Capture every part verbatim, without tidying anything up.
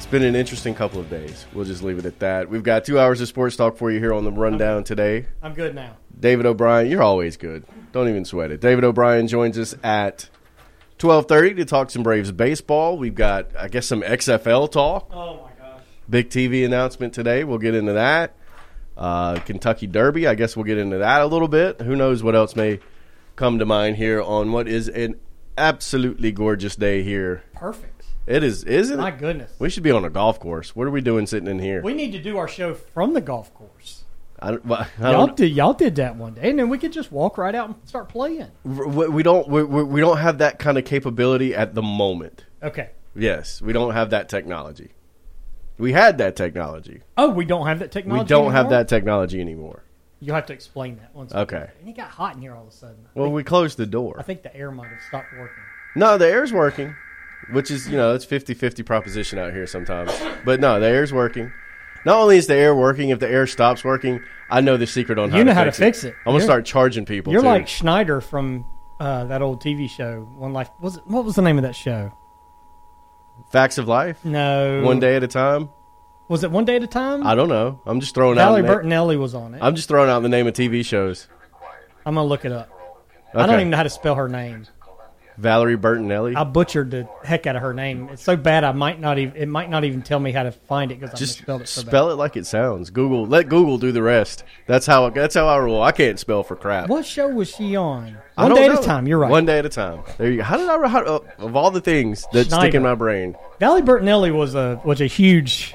been an interesting couple of days. We'll just leave it at that. We've got two hours of sports talk for you here on the Rundown I'm today. I'm good now. David O'Brien, you're always good. Don't even sweat it. David O'Brien joins us at twelve thirty to talk some Braves baseball. We've got, I guess, some X F L talk. Oh, my gosh. Big T V announcement today. We'll get into that. Uh, Kentucky Derby, I guess we'll get into that a little bit. Who knows what else may come to mind here on what is an absolutely gorgeous day here. Perfect. It is, isn't it? My goodness. We should be on a golf course. What are we doing sitting in here? We need to do our show from the golf course. I don't, well, I Y'all don't, did, y'all did that one day, and then we could just walk right out and start playing. we, we don't we, we we don't have that kind of capability at the moment. Okay. Yes, we don't have that technology. We had that technology. Oh, we don't have that technology We don't anymore? have that technology anymore. You'll have to explain that once. Okay. And it got hot in here all of a sudden. I Well, think, we closed the I door. think the air might have stopped working. No, the air's working, which is, you know, it's fifty-fifty proposition out here sometimes. But no, the air's working. Not only is the air working, if the air stops working, I know the secret on how You know to how fix to fix it. I'm going to You're- start charging people, You're too. like Schneider from uh, that old T V show. One Life. Was it, what was the name of that show? Facts of life? No. One day at a time? Was it One Day at a Time? I don't know. I'm just throwing Valerie out the na- Bertinelli was on it. I'm just throwing out the name of T V shows. I'm going to look it up. Okay. I don't even know how to spell her name. Valerie Bertinelli. I butchered the heck out of her name. It's so bad I might not even. It might not even tell me how to find it because I Just misspelled it so spell bad. it like it sounds. Google. Let Google do the rest. That's how. That's how I roll. I can't spell for crap. What show was she on? I One don't Day at know. a Time. You're right. One day at a time. There you go. How did I? How, uh, of all the things that stick Schneider. in my brain. Valerie Bertinelli was a was a huge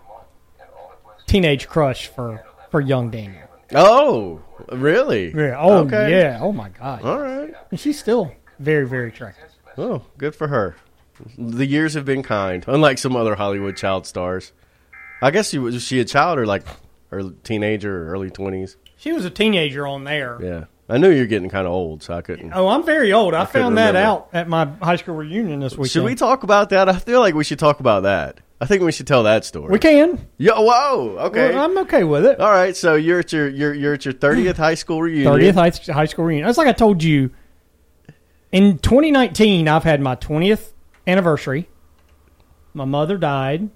teenage crush for for young Daniel. Oh, really? Yeah. Oh Okay. yeah. Oh my God. All right. And she's still very very attractive. Oh, good for her. The years have been kind, unlike some other Hollywood child stars. I guess she was she a child or like her teenager or early twenties. She was a teenager on there. Yeah, I knew you were getting kind of old, so I couldn't. Oh, I'm very old. I, couldn't found that remember. out at my high school reunion this weekend. Should we talk about that? I feel like we should talk about that. I think we should tell that story. We can. Yeah. Whoa. Okay. Well, I'm okay with it. All right. So you're at your you're you're at your thirtieth high school reunion. thirtieth high, high school reunion. That's like I told you. In twenty nineteen, I've had my twentieth anniversary. My mother died.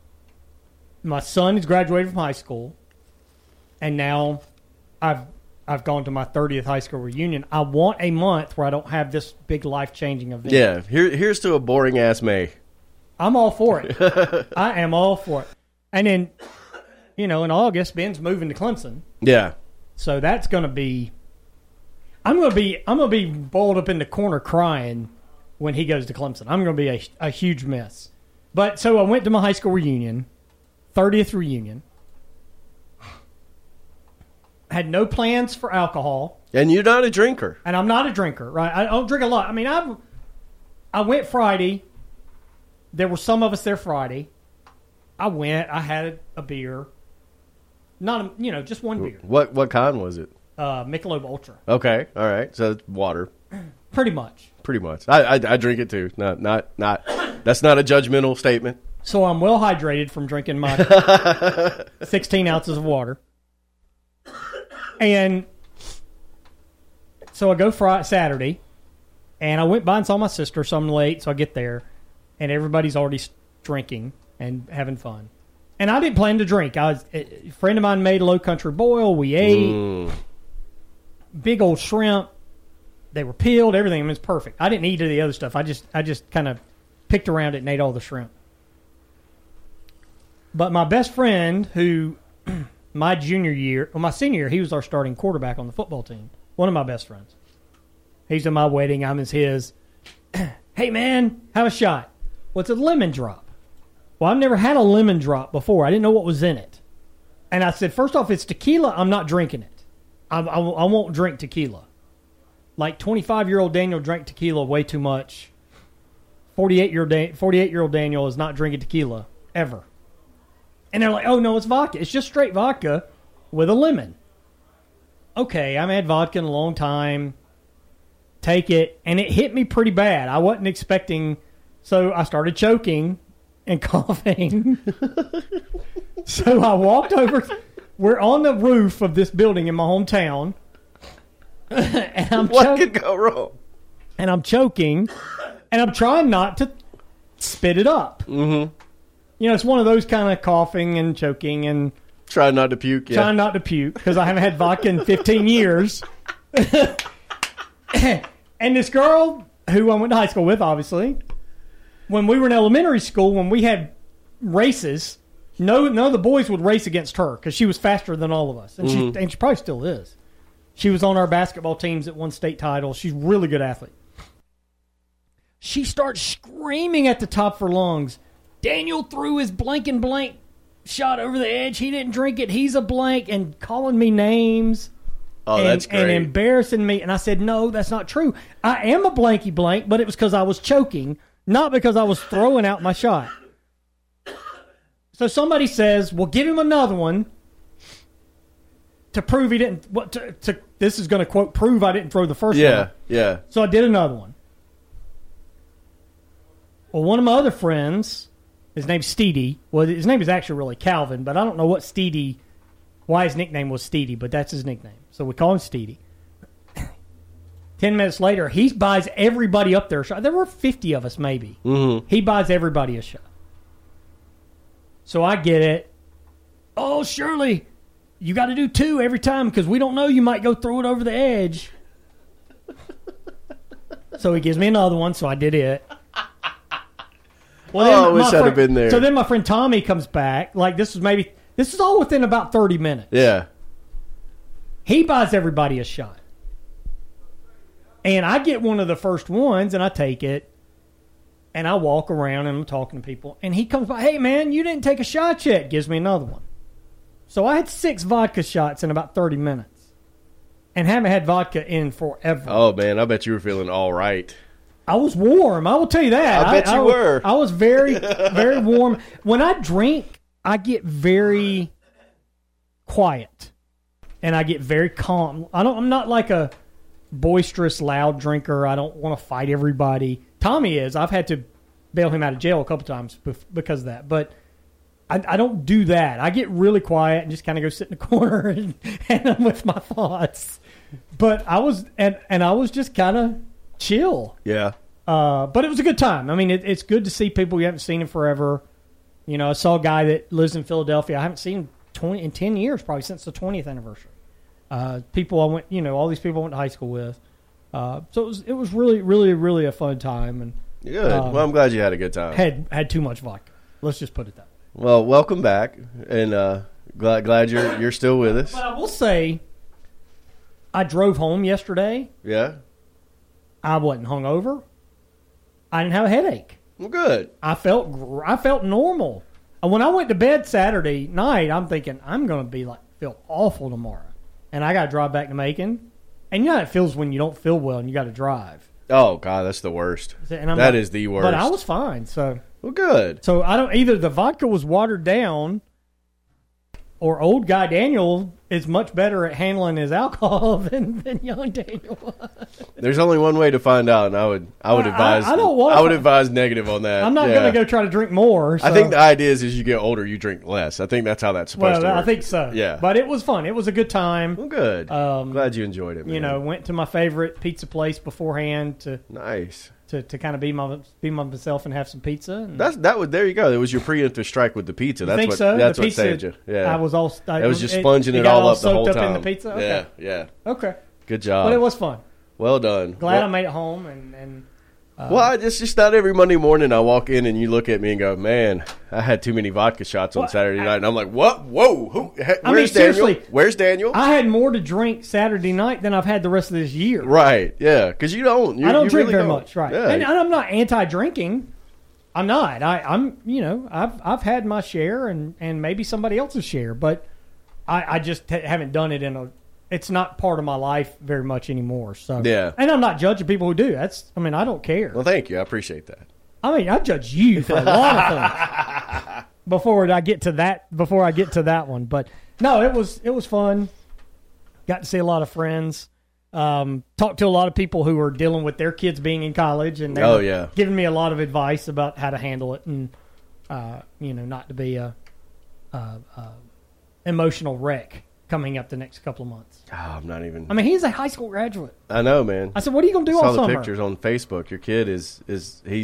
My son has graduated from high school, and now I've I've gone to my thirtieth high school reunion. I want a month where I don't have this big life changing event. Yeah. Here here's to a boring ass May. I'm all for it. I am all for it. And then, you know, in August, Ben's moving to Clemson. Yeah. So that's going to be I'm going to be I'm going to be balled up in the corner crying when he goes to Clemson. I'm going to be a, a huge mess. But so I went to my high school reunion, thirtieth reunion. Had no plans for alcohol, And you're not a drinker. and I'm not a drinker, right? I don't drink a lot. I mean, I I went Friday. There were some of us there Friday. I went. I had a beer. Not a, you know, just one beer. What what kind was it? Uh, Michelob Ultra. Okay. All right. So it's water. Pretty much. Pretty much. I, I I drink it too. Not not not. That's not a judgmental statement. So I'm well hydrated from drinking my sixteen ounces of water. And so I go Friday, Saturday, and I went by and saw my sister, so I'm late, so I get there, and everybody's already drinking and having fun. And I didn't plan to drink. I was, a friend of mine made a low country boil. We ate. Mm. Big old shrimp. They were peeled, everything. I mean, it's perfect. I didn't eat any of the other stuff. I just I just kind of picked around it and ate all the shrimp. But my best friend, who my junior year, well, my senior year, he was our starting quarterback on the football team. One of my best friends. He's at my wedding. I'm as his. Hey, man, have a shot. What's a lemon drop? Well, I've never had a lemon drop before. I didn't know what was in it. And I said, first off, it's tequila. I'm not drinking it. I, I, I won't drink tequila. Like twenty-five-year-old Daniel drank tequila way too much. forty-eight-year-old Dan- forty-eight-year-old Daniel is not drinking tequila ever. And they're like, oh, no, it's vodka. It's just straight vodka with a lemon. Okay, I haven't had vodka in a long time. Take it. And it hit me pretty bad. I wasn't expecting. So I started choking and coughing. So I walked over. We're on the roof of this building in my hometown. And I'm What cho- could go wrong? and I'm choking, and I'm trying not to spit it up. Mm-hmm. you know, it's one of those kind of coughing and choking and Trying not to puke, yeah. trying not to puke because I haven't had vodka in fifteen years. And this girl who I went to high school with, obviously, when we were in elementary school, when we had races, no, none of the boys would race against her because she was faster than all of us, and mm-hmm. she and she probably still is. She was on our basketball teams that won state titles. She's a really good athlete. She starts screaming at the top of her lungs. Daniel threw his blank and blank shot over the edge. He didn't drink it. He's a blank, and calling me names. Oh, and, that's great. And embarrassing me. And I said, no, that's not true. I am a blanky blank, but it was because I was choking, not because I was throwing out my shot. So somebody says, well, give him another one to prove he didn't. What to, to, this is going to, quote, prove I didn't throw the first yeah, one. Yeah, yeah. So I did another one. Well, one of my other friends, his name's Steedy. Well, his name is actually really Calvin, but I don't know what Steedy, why his nickname was Steedy, but that's his nickname. So we call him Steedy. Ten minutes later, he buys everybody up there a shot. There were fifty of us, maybe. Mm-hmm. He buys everybody a shot. So I get it. Oh, Shirley, you got to do two every time because we don't know. You might go throw it over the edge. So he gives me another one, so I did it. Well, oh, I wish I'd have been there. So then my friend Tommy comes back. Like, this was maybe, this is all within about thirty minutes. Yeah. He buys everybody a shot. And I get one of the first ones, and I take it, and I walk around, and I'm talking to people, and he comes by, hey, man, you didn't take a shot yet. Gives me another one. So I had six vodka shots in about thirty minutes, and haven't had vodka in forever. Oh, man, I bet you were feeling all right. I was warm. I will tell you that. I bet I, you I were. Was, I was very, very warm. When I drink, I get very quiet, and I get very calm. I don't. I'm not like a boisterous, loud drinker. I don't want to fight everybody. Tommy is. I've had to bail him out of jail a couple times because of that. But I, I don't do that. I get really quiet and just kind of go sit in the corner and, and I'm with my thoughts. But I was, and and I was just kind of chill. Yeah. Uh, but it was a good time. I mean, it, it's good to see people you haven't seen in forever. You know, I saw a guy that lives in Philadelphia. I haven't seen him twenty in ten years, probably since the twentieth anniversary. Uh, people I went, you know, all these people I went to high school with. Uh, so it was, it was really, really, really a fun time. And good. Um, well, I'm glad you had a good time. Had had too much vodka. Let's just put it that way. Well, welcome back, and uh, glad glad you're you're still with us. But I will say, I drove home yesterday. Yeah. I wasn't hungover. I didn't have a headache. Well, good. I felt gr- I felt normal. And when I went to bed Saturday night, I'm thinking I'm going to be like feel awful tomorrow, and I got to drive back to Macon. And you know how it feels when you don't feel well and you got to drive. Oh God, that's the worst. And I'm that like, is the worst. But I was fine. So well, good. So I don't either. The vodka was watered down, or old guy Daniel is much better at handling his alcohol than, than young Daniel was. There's only one way to find out, and I would I would advise I, I don't want I would advise negative on that. I'm not yeah. going to go try to drink more. So. I think the idea is as you get older, you drink less. I think that's how that's supposed well, to work. I think so. Yeah, but it was fun. It was a good time. Well, good. Um, Glad you enjoyed it. Man. You know, went to my favorite pizza place beforehand to nice to, to kind of be my be myself and have some pizza. And that's that was there you go. It was your preemptive strike with the pizza. That's think what so? that's the what pizza, saved you. Yeah, I was all. I, it was just sponging it, it, it all all up the whole soaked time. up in the pizza. Okay. Yeah, yeah. Okay. Good job. But it was fun. Well done. Glad well, I made it home and. and uh, well, I, it's just not every Monday morning I walk in and you look at me and go, "Man, I had too many vodka shots on well, Saturday I, night," and I'm like, "What? Whoa! Who? Where's I mean, seriously, Daniel? Where's Daniel?" I had more to drink Saturday night than I've had the rest of this year. Right? Yeah, because you don't. You, I don't you drink really very don't. much. Right? Yeah. And I'm not anti-drinking. I'm not. I, I'm. You know, I've I've had my share and, and maybe somebody else's share, but I, I just ha- haven't done it in a. It's not part of my life very much anymore. So yeah, and I'm not judging people who do. That's. I mean, I don't care. Well, thank you. I appreciate that. I mean, I judge you for a lot of things before I get to that. Before I get to that one, but no, it was it was fun. Got to see a lot of friends. Um, talked to a lot of people who are dealing with their kids being in college, and they oh were yeah, giving me a lot of advice about how to handle it, and uh, you know, not to be a, a, a emotional wreck coming up the next couple of months. Oh, I'm not even. I mean, he's a high school graduate. I know, man. I said, "What are you going to do I saw all the summer?" pictures on Facebook. Your kid is is he's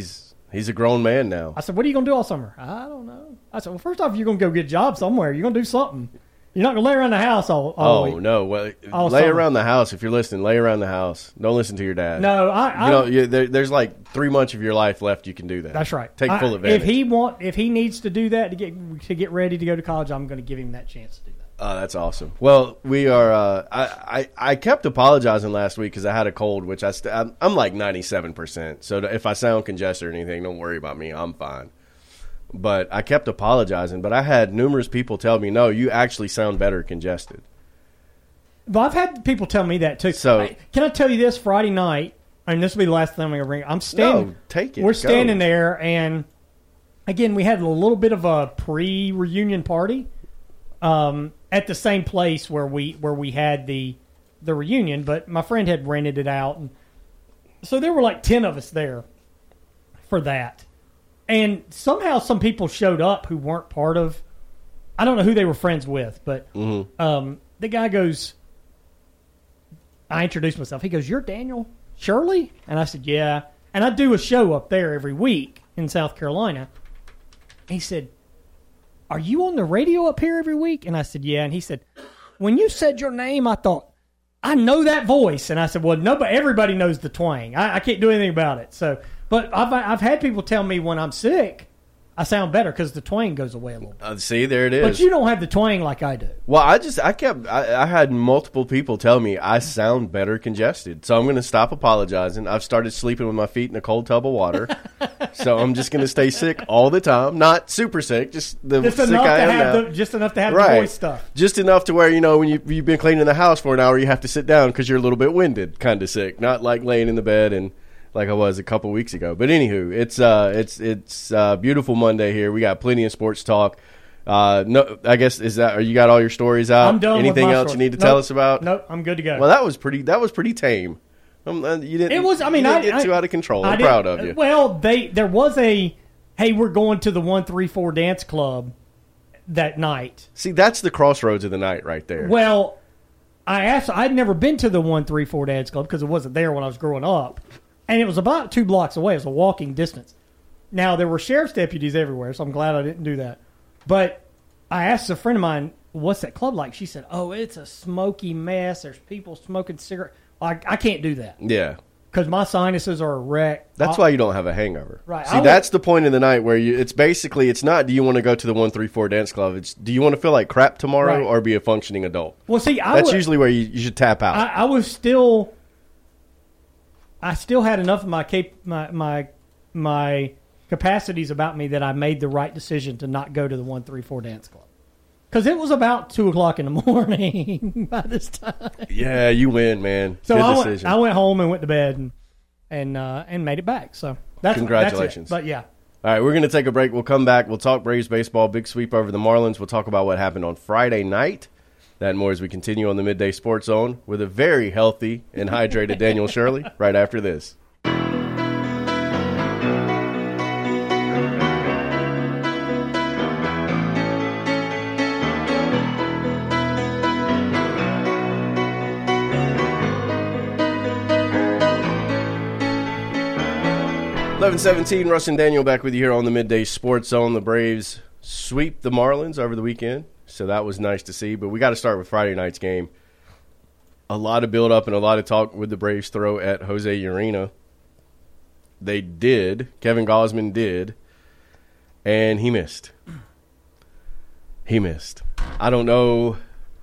He's a grown man now. I said, what are you going to do all summer? I don't know. I said, well, first off, you're going to go get a job somewhere. You're going to do something. You're not going to lay around the house all, all Oh, week. no. Well, All lay summer. around the house. If you're listening, lay around the house. Don't listen to your dad. No, I, I You know, you, there, there's like three months of your life left you can do that. that's right. Take I- full advantage. If he want, if he needs to do that to get to get ready to go to college, I'm going to give him that chance to do that. Oh, that's awesome. Well, we are. Uh, I, I I kept apologizing last week because I had a cold, which I st- I'm, I'm like ninety-seven percent. So if I sound congested or anything, don't worry about me. I'm fine. But I kept apologizing. But I had numerous people tell me, "No, you actually sound better congested." But I've had people tell me that too. So- Hey, can I tell you this? Friday night, and this will be the last time I ring. I'm standing. No, take it. We're Go. standing there, and again, we had a little bit of a pre-reunion party um, at the same place where we where we had the the reunion. But my friend had rented it out, and so there were like ten of us there for that. And somehow some people showed up who weren't part of. I don't know who they were friends with, but Mm-hmm. um, the guy goes. I introduced myself. He goes, "You're Daniel Shirley?" And I said, "Yeah." And I do a show up there every week in South Carolina. He said, "Are you on the radio up here every week?" And I said, "Yeah." And he said, "When you said your name, I thought, I know that voice." And I said, "Well, nobody, everybody knows the twang. I, I can't do anything about it." So, but I've I've had people tell me when I'm sick, I sound better because the twang goes away a little bit. Uh, see, there it is. But you don't have the twang like I do. Well, I just I kept I, I had multiple people tell me I sound better congested, so I'm going to stop apologizing. I've started sleeping with my feet in a cold tub of water, so I'm just going to stay sick all the time. Not super sick, just the Just sick enough I to am have now. the just enough to have Right. the voice stuff. Just enough to where you know when you you've been cleaning the house for an hour, you have to sit down because you're a little bit winded, kind of sick. Not like laying in the bed and like I was a couple weeks ago. But anywho, it's uh it's it's uh beautiful Monday here. We got plenty of sports talk. Uh, no, I guess is that. Are you got all your stories out? I'm done. with Anything my else story. you need to Nope. tell us about? Nope, I'm good to go. Well, that was pretty. That was pretty tame. Um, uh, you didn't. It was. I mean, you didn't I get I- too out of control. I I'm didn't- proud of you. Well, they there was a hey, we're going to the one three four dance club that night. See, that's the crossroads of the night right there. Well, I asked. I'd never been to the one three four dance club because it wasn't there when I was growing up, and it was about two blocks away. It was a walking distance. Now there were sheriff's deputies everywhere, so I'm glad I didn't do that. But I asked a friend of mine, "What's that club like?" She said, "Oh, it's a smoky mess. There's people smoking cigarettes. I, I can't do that yeah. because my sinuses are a wreck." That's I- why you don't have a hangover. Right. See, I would- that's the point of the night where you. It's basically. It's not. Do you want to go to the one three four dance club? It's. Do you want to feel like crap tomorrow Right. or be a functioning adult? Well, see, I That's would, usually where you, you should tap out. I, I was still, I still had enough of my cap, my my my capacities about me that I made the right decision to not go to the one three four dance club because it was about two o'clock in the morning by this time. yeah, you win, man. So Good I went, decision. I went home and went to bed and and uh, and made it back. So that's Congratulations. That's it. But yeah, All right, we're going to take a break. We'll come back. We'll talk Braves baseball, big sweep over the Marlins. We'll talk about what happened on Friday night. That and more as we continue on the Midday Sports Zone with a very healthy and hydrated Daniel Shirley right after this. eleven seventeen, Russ and Daniel back with you here on the Midday Sports Zone. The Braves sweep the Marlins over the weekend, so that was nice to see. But we got to start with Friday night's game. A lot of build-up and a lot of talk with the Braves throw at Jose Urena. They did. Kevin Gausman did. And he missed. He missed. I don't know.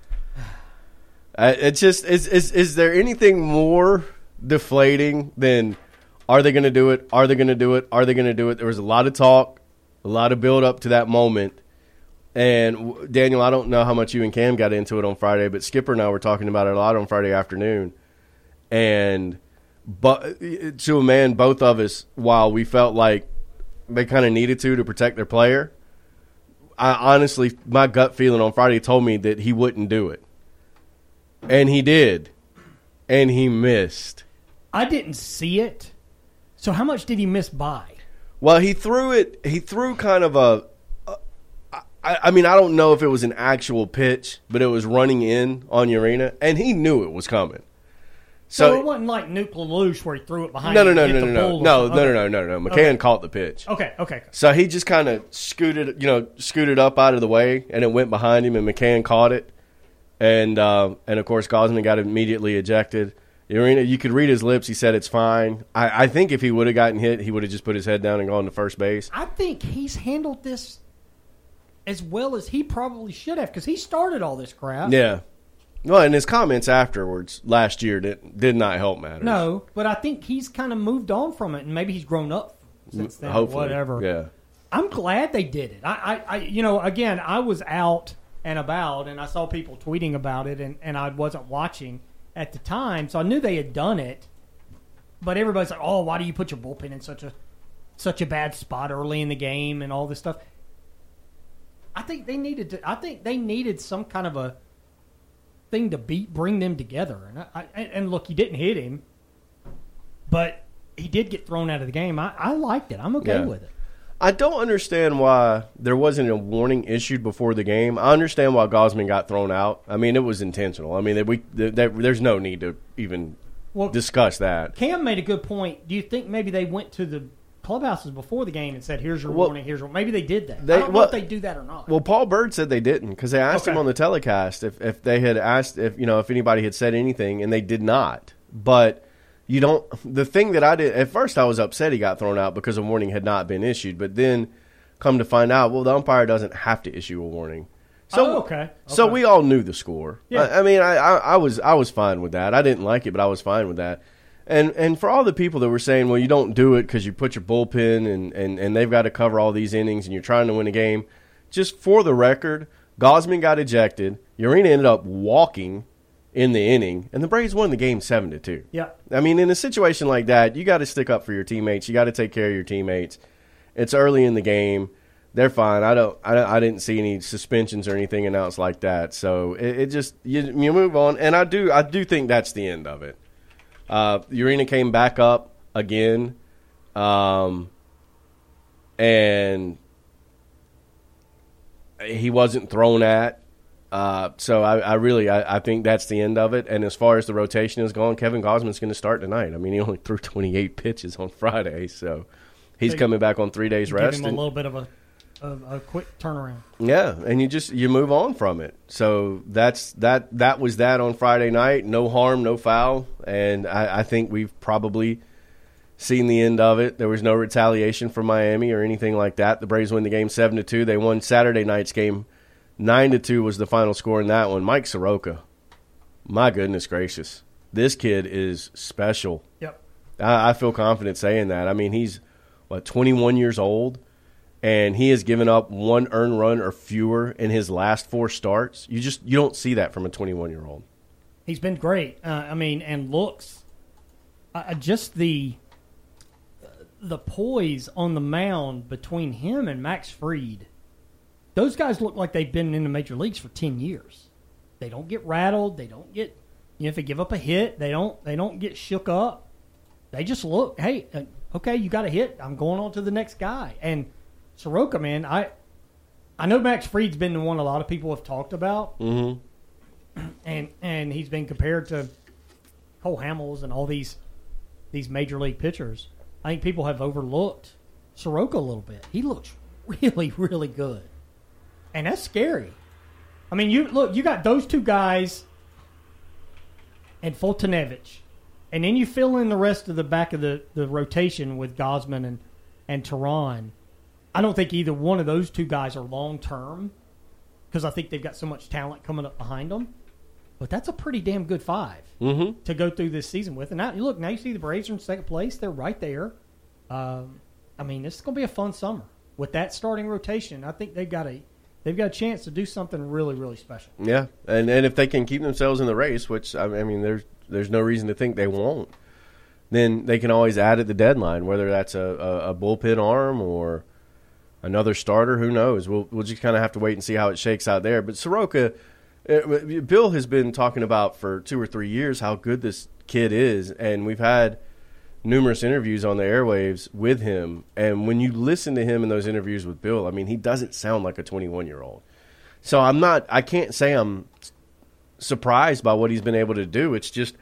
I, it's just, is, is, is there anything more deflating than... Are they going to do it? Are they going to do it? Are they going to do it? There was a lot of talk, a lot of build up to that moment. And, Daniel, I don't know how much you and Cam got into it on Friday, but Skipper and I were talking about it a lot on Friday afternoon. And but to a man, both of us, while we felt like they kind of needed to to protect their player, I honestly, my gut feeling on Friday told me that he wouldn't do it. And he did. And he missed. I didn't see it. So how much did he miss by? Well, he threw it. He threw kind of a. a I, I mean, I don't know if it was an actual pitch, but it was running in on Urena, and he knew it was coming. So, So it wasn't like Nuke LaLoosh where he threw it behind no, no, him no, and hit no, the no, no, bull or no, something. no, Okay. no, no, no, no. McCann Okay. caught the pitch. Okay, okay. So he just kind of scooted, you know, scooted up out of the way, and it went behind him, and McCann caught it, and uh, and of course Gosman got immediately ejected. Urena, you could read his lips. He said it's fine. I, I think if he would have gotten hit, he would have just put his head down and gone to first base. I think he's handled this as well as he probably should have because he started all this crap. Yeah. Well, and his comments afterwards last year did, did not help matters. No, but I think he's kind of moved on from it, and maybe he's grown up since then. Hopefully, or whatever. Yeah. I'm glad they did it. I, I, I, you know, again, I was out and about, and I saw people tweeting about it, and, and I wasn't watching at the time, so I knew they had done it. But everybody's like, "Oh, why do you put your bullpen in such a such a bad spot early in the game and all this stuff?" I think they needed to. I think they needed some kind of a thing to beat, bring them together. And I, I, and look, he didn't hit him, but he did get thrown out of the game. I, I liked it. I'm okay Yeah. with it. I don't understand why there wasn't a warning issued before the game. I understand why Gosman got thrown out. I mean, it was intentional. I mean, we, there, there's no need to even Well, discuss that. Cam made a good point. Do you think maybe they went to the clubhouses before the game and said, "Here's your Well, warning. Here's your." Maybe they did that. they- I don't know well- if they do that or not. Well, Paul Bird said they didn't because they asked Okay. him on the telecast if, if they had asked if you know if anybody had said anything, and they did not. But you don't. The thing that I did at first, I was upset he got thrown out because a warning had not been issued. But then, come to find out, well, the umpire doesn't have to issue a warning. So Oh, okay. So Okay. we all knew the score. Yeah. I, I mean, I, I, I was I was fine with that. I didn't like it, but I was fine with that. And and for all the people that were saying, well, you don't do it because you put your bullpen and, and, and they've got to cover all these innings and you're trying to win a game, just for the record, Gosman got ejected. Urena ended up walking in the inning, and the Braves won the game seven to two. Yeah. I mean, in a situation like that, you got to stick up for your teammates. You got to take care of your teammates. It's early in the game. They're fine. I don't. I, I didn't see any suspensions or anything announced like that. So it, it just you, you move on, and I do. I do think that's the end of it. Uh, Urena came back up again, um, and he wasn't thrown at. Uh, so I, I really, I, I think that's the end of it. And as far as the rotation is going, Kevin Gosman's going to start tonight. I mean, he only threw twenty-eight pitches on Friday, so he's So coming back on three days Give rest. him a and- little bit of a, a, a quick turnaround. yeah, and you just you move on from it. So that's that. That was that on Friday night. No harm, no foul, and I, I think we've probably seen the end of it. There was no retaliation from Miami or anything like that. The Braves win the game seven to two. They won Saturday night's game nine to two was the final score in that one. Mike Soroka, my goodness gracious, this kid is special. Yep. I, I feel confident saying that. I mean, he's what twenty-one years old. And he has given up one earned run or fewer in his last four starts. You just you don't see that from a twenty-one-year-old. He's been great. Uh, I mean, and looks uh, just the the poise on the mound between him and Max Fried. Those guys look like they've been in the major leagues for ten years. They don't get rattled. They don't get you know if they give up a hit, they don't they don't get shook up. They just look, hey, uh, okay, you got a hit. I'm going on to the next guy. And Soroka, man, I I know Max Fried's been the one a lot of people have talked about, Mm-hmm. and and he's been compared to Cole Hamels and all these these major league pitchers. I think people have overlooked Soroka a little bit. He looks really, really good, and that's scary. I mean, you look, you got those two guys and Fultonevich, and then you fill in the rest of the back of the, the rotation with Gosman and and Tehran. I don't think either one of those two guys are long-term because I think they've got so much talent coming up behind them. But that's a pretty damn good five Mm-hmm. to go through this season with. And now, you look, now you see the Braves are in second place. They're right there. Um, I mean, this is going to be a fun summer. With that starting rotation, I think they've got a they've got a chance to do something really, really special. Yeah, and and if they can keep themselves in the race, which I mean, there's there's no reason to think they won't, then they can always add at the deadline, whether that's a, a, a bullpen arm or another starter. Who knows? We'll we'll just kind of have to wait and see how it shakes out there. But Soroka, uh, Bill has been talking about for two or three years how good this kid is, and we've had numerous interviews on the airwaves with him. And when you listen to him in those interviews with Bill, I mean, he doesn't sound like a twenty-one-year-old. So I'm not. I can't say I'm surprised by what he's been able to do. It's just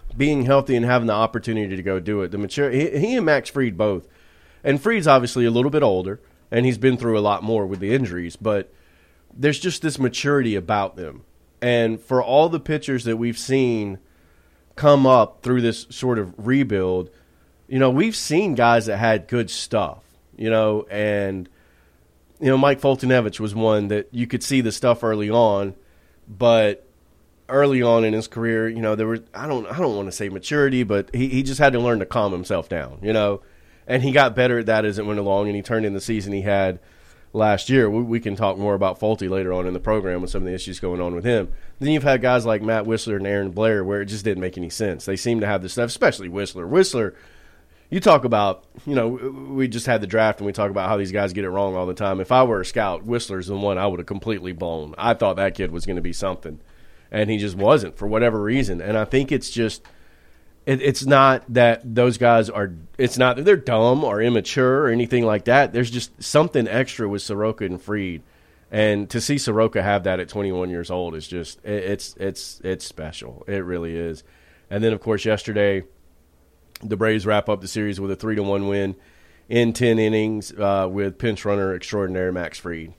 being healthy and having the opportunity to go do it. The mature, he, he and Max Fried both. And Fried's obviously a little bit older, and he's been through a lot more with the injuries, but there's just this maturity about them. And for all the pitchers that we've seen come up through this sort of rebuild, you know, we've seen guys that had good stuff, you know, and, you know, Mike Foltynewicz was one that you could see the stuff early on, but early on in his career, you know, there was, I don't, I don't want to say maturity, but he, he just had to learn to calm himself down, you know, and he got better at that as it went along, and he turned in the season he had last year. We, we can talk more about Folty later on in the program with some of the issues going on with him. Then you've had guys like Matt Whistler and Aaron Blair where it just didn't make any sense. They seem to have this stuff, especially Whistler. Whistler, you talk about, you know, we just had the draft and we talk about how these guys get it wrong all the time. If I were a scout, Whistler's the one I would have completely blown. I thought that kid was going to be something, and he just wasn't for whatever reason. And I think it's just it, it's not that those guys are – it's not that they're dumb or immature or anything like that. There's just something extra with Soroka and Fried. And to see Soroka have that at twenty-one years old is just it, – it's it's it's special. It really is. And then, of course, yesterday – the Braves wrap up the series with a three to one win in ten innings uh, with pinch runner extraordinaire Max Fried.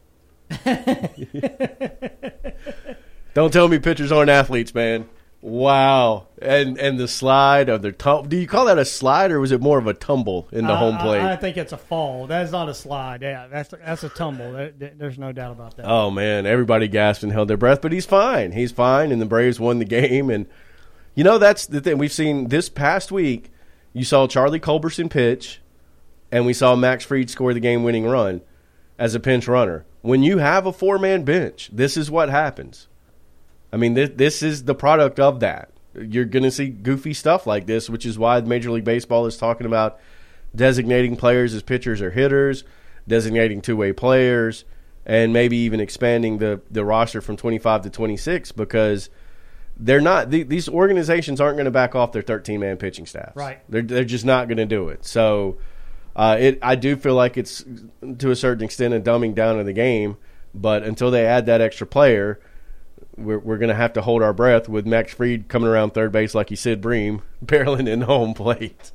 Don't tell me pitchers aren't athletes, man. Wow. And and the slide of their tum- do you call that a slide, or was it more of a tumble in the I, home plate? I, I think it's a fall. That's not a slide. Yeah, that's that's a tumble. There, there's no doubt about that. Oh, man. Everybody gasped and held their breath, but he's fine. He's fine, and the Braves won the game. And you know, that's the thing. We've seen this past week, you saw Charlie Culberson pitch, and we saw Max Fried score the game-winning run as a pinch runner. When you have a four-man bench, this is what happens. I mean, this, this is the product of that. You're going to see goofy stuff like this, which is why Major League Baseball is talking about designating players as pitchers or hitters, designating two-way players, and maybe even expanding the, the roster from twenty-five to twenty-six, because – They're not; these organizations aren't going to back off their thirteen-man pitching staffs. Right? They're they're just not going to do it. So, uh, it I do feel like it's to a certain extent a dumbing down of the game. But until they add that extra player, we're we're going to have to hold our breath with Max Fried coming around third base like he Sid Bream, barreling in home plate.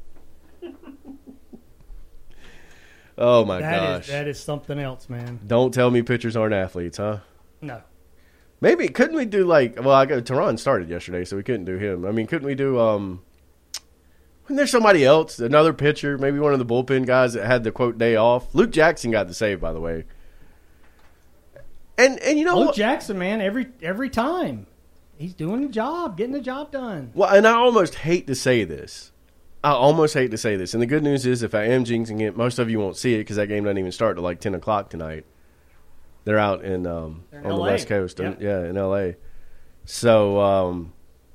Oh my that gosh, is, that is something else, man. Don't tell me pitchers aren't athletes, huh? No. Maybe couldn't we do like well I got Teron started yesterday, so we couldn't do him. I mean, couldn't we do um when there's somebody else, another pitcher, maybe one of the bullpen guys that had the quote day off. Luke Jackson got the save, by the way. And and you know Luke what? Jackson, man, every every time he's doing the job, getting the job done. Well, and I almost hate to say this. I almost hate to say this. And the good news is, if I am jinxing it, most of you won't see it because that game doesn't even start till like ten o'clock tonight. They're out in, um, in on L A. the West Coast. Yep. Yeah, in L A. So um,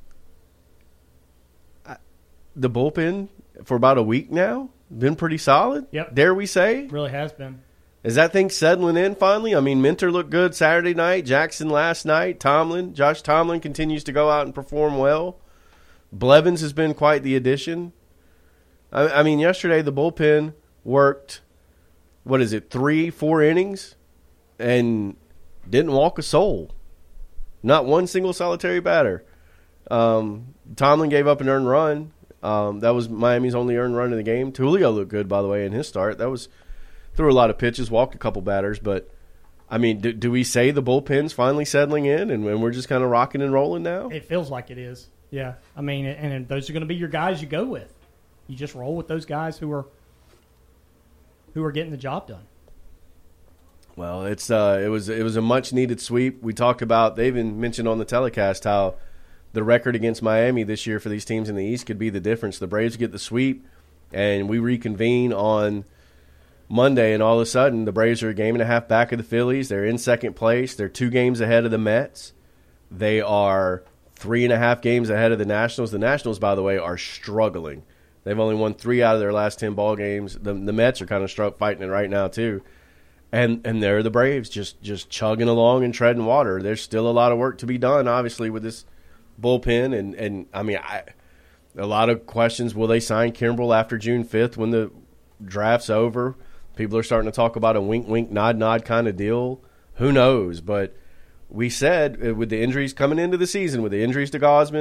I, the bullpen for about a week now been pretty solid. Yep. Dare we say? Really has been. Is that thing settling in finally? I mean, Minter looked good Saturday night. Jackson last night. Tomlin, Josh Tomlin continues to go out and perform well. Blevins has been quite the addition. I, I mean, yesterday the bullpen worked, what is it, three, four innings? And didn't walk a soul. Not one single solitary batter. Um, Tomlin gave up an earned run. Um, that was Miami's only earned run in the game. Julio looked good, by the way, in his start. That was threw a lot of pitches, walked a couple batters. But, I mean, do, do we say the bullpen's finally settling in and, and we're just kind of rocking and rolling now? It feels like it is. Yeah. I mean, and those are going to be your guys you go with. You just roll with those guys who are who are getting the job done. Well, it's uh, it was it was a much needed sweep. We talked about, they even mentioned on the telecast how the record against Miami this year for these teams in the East could be the difference. The Braves get the sweep, and we reconvene on Monday, and all of a sudden the Braves are a game and a half back of the Phillies. They're in second place. They're two games ahead of the Mets. They are three and a half games ahead of the Nationals. The Nationals, by the way, are struggling. They've only won three out of their last ten ball games. The, the Mets are kind of struck fighting it right now too. And and there are the Braves just, just chugging along and treading water. There's still a lot of work to be done, obviously, with this bullpen. And, and I mean, I, a lot of questions. Will they sign Kimbrel after June fifth when the draft's over? People are starting to talk about a wink, wink, nod, nod kind of deal. Who knows? But we said with the injuries coming into the season, with the injuries to Gausman,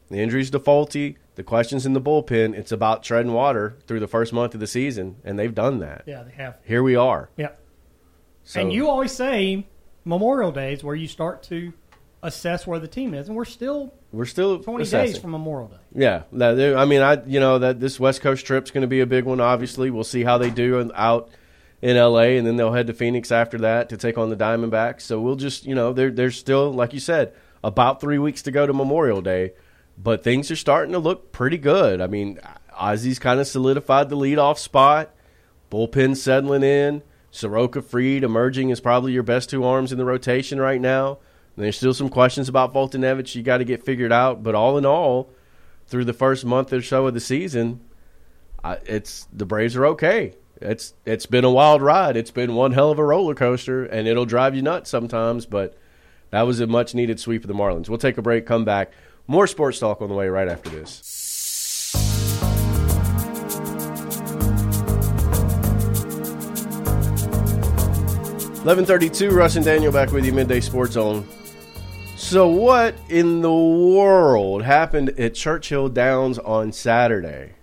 The injuries to Folty, the questions in the bullpen, it's about treading water through the first month of the season, and they've done that. Yeah, they have. Here we are. Yeah. So, and you always say Memorial Day is where you start to assess where the team is, and we're still we're still twenty assessing. days from Memorial Day. Yeah, that, I mean, I you know that this West Coast trip's going to be a big one. Obviously, we'll see how they do out in L A, and then they'll head to Phoenix after that to take on the Diamondbacks. So we'll just, you know, there there's still, like you said, about three weeks to go to Memorial Day. But things are starting to look pretty good. I mean, Ozzy's kind of solidified the leadoff spot. Bullpen settling in. Soroka Fried emerging as probably your best two arms in the rotation right now. And there's still some questions about Foltynewicz you got to get figured out. But all in all, through the first month or so of the season, I, it's the Braves are okay. It's It's been a wild ride. It's been one hell of a roller coaster, and it'll drive you nuts sometimes. But that was a much-needed sweep of the Marlins. We'll take a break, come back. More sports talk on the way right after this. eleven thirty-two, Russ and Daniel back with you, Midday Sports Zone. So what in the world happened at Churchill Downs on Saturday?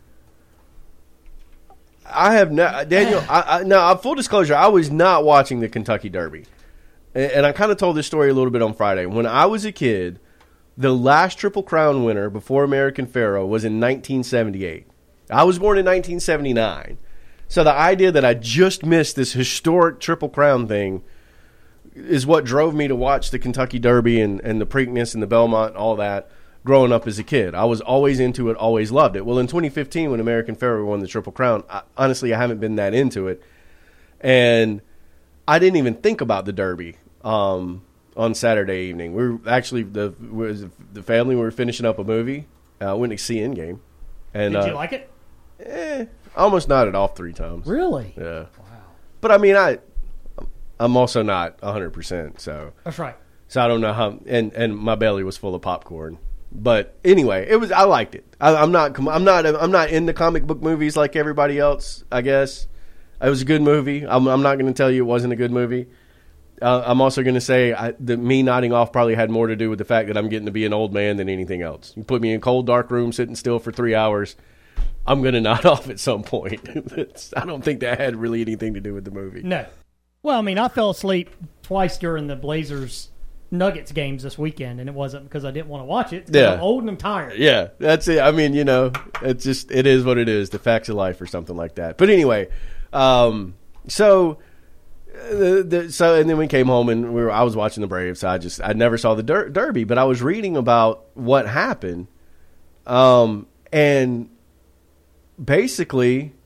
I have not, Daniel, I, I, now, full disclosure, I was not watching the Kentucky Derby. And, and I kind of told this story a little bit on Friday. When I was a kid, the last Triple Crown winner before American Pharoah was in nineteen seventy-eight. I was born in nineteen seventy-nine. So the idea that I just missed this historic Triple Crown thing is what drove me to watch the Kentucky Derby and, and the Preakness and the Belmont and all that growing up as a kid. I was always into it, always loved it. Well, in twenty fifteen, when American Pharoah won the Triple Crown, I, honestly, I haven't been that into it. And I didn't even think about the Derby um, on Saturday evening. We were actually, the was the family, we were finishing up a movie. I uh, went to see Endgame. And, Did you uh, like it? Eh, I almost nodded off three times. Really? Yeah. Wow. But I mean, I, I'm also not one hundred percent. So That's right. So I don't know how. And, and my belly was full of popcorn. But anyway, it was. I liked it. I, I'm not. I'm not. I'm not into comic book movies like everybody else. I guess it was a good movie. I'm, I'm not going to tell you it wasn't a good movie. Uh, I'm also going to say I, that me nodding off probably had more to do with the fact that I'm getting to be an old man than anything else. You put me in a cold, dark room, sitting still for three hours. I'm going to nod off at some point. I don't think that had really anything to do with the movie. No. Well, I mean, I fell asleep twice during the Blazers Nuggets games this weekend, and it wasn't because I didn't want to watch it. Yeah. I'm old and I'm tired. Yeah, that's it. I mean, you know, it's just, it is what it is, the facts of life or something like that. But anyway, um, so, uh, the, the, so, and then we came home and we were, I was watching the Braves. So I just, I never saw the der- Derby, but I was reading about what happened. Um, and basically,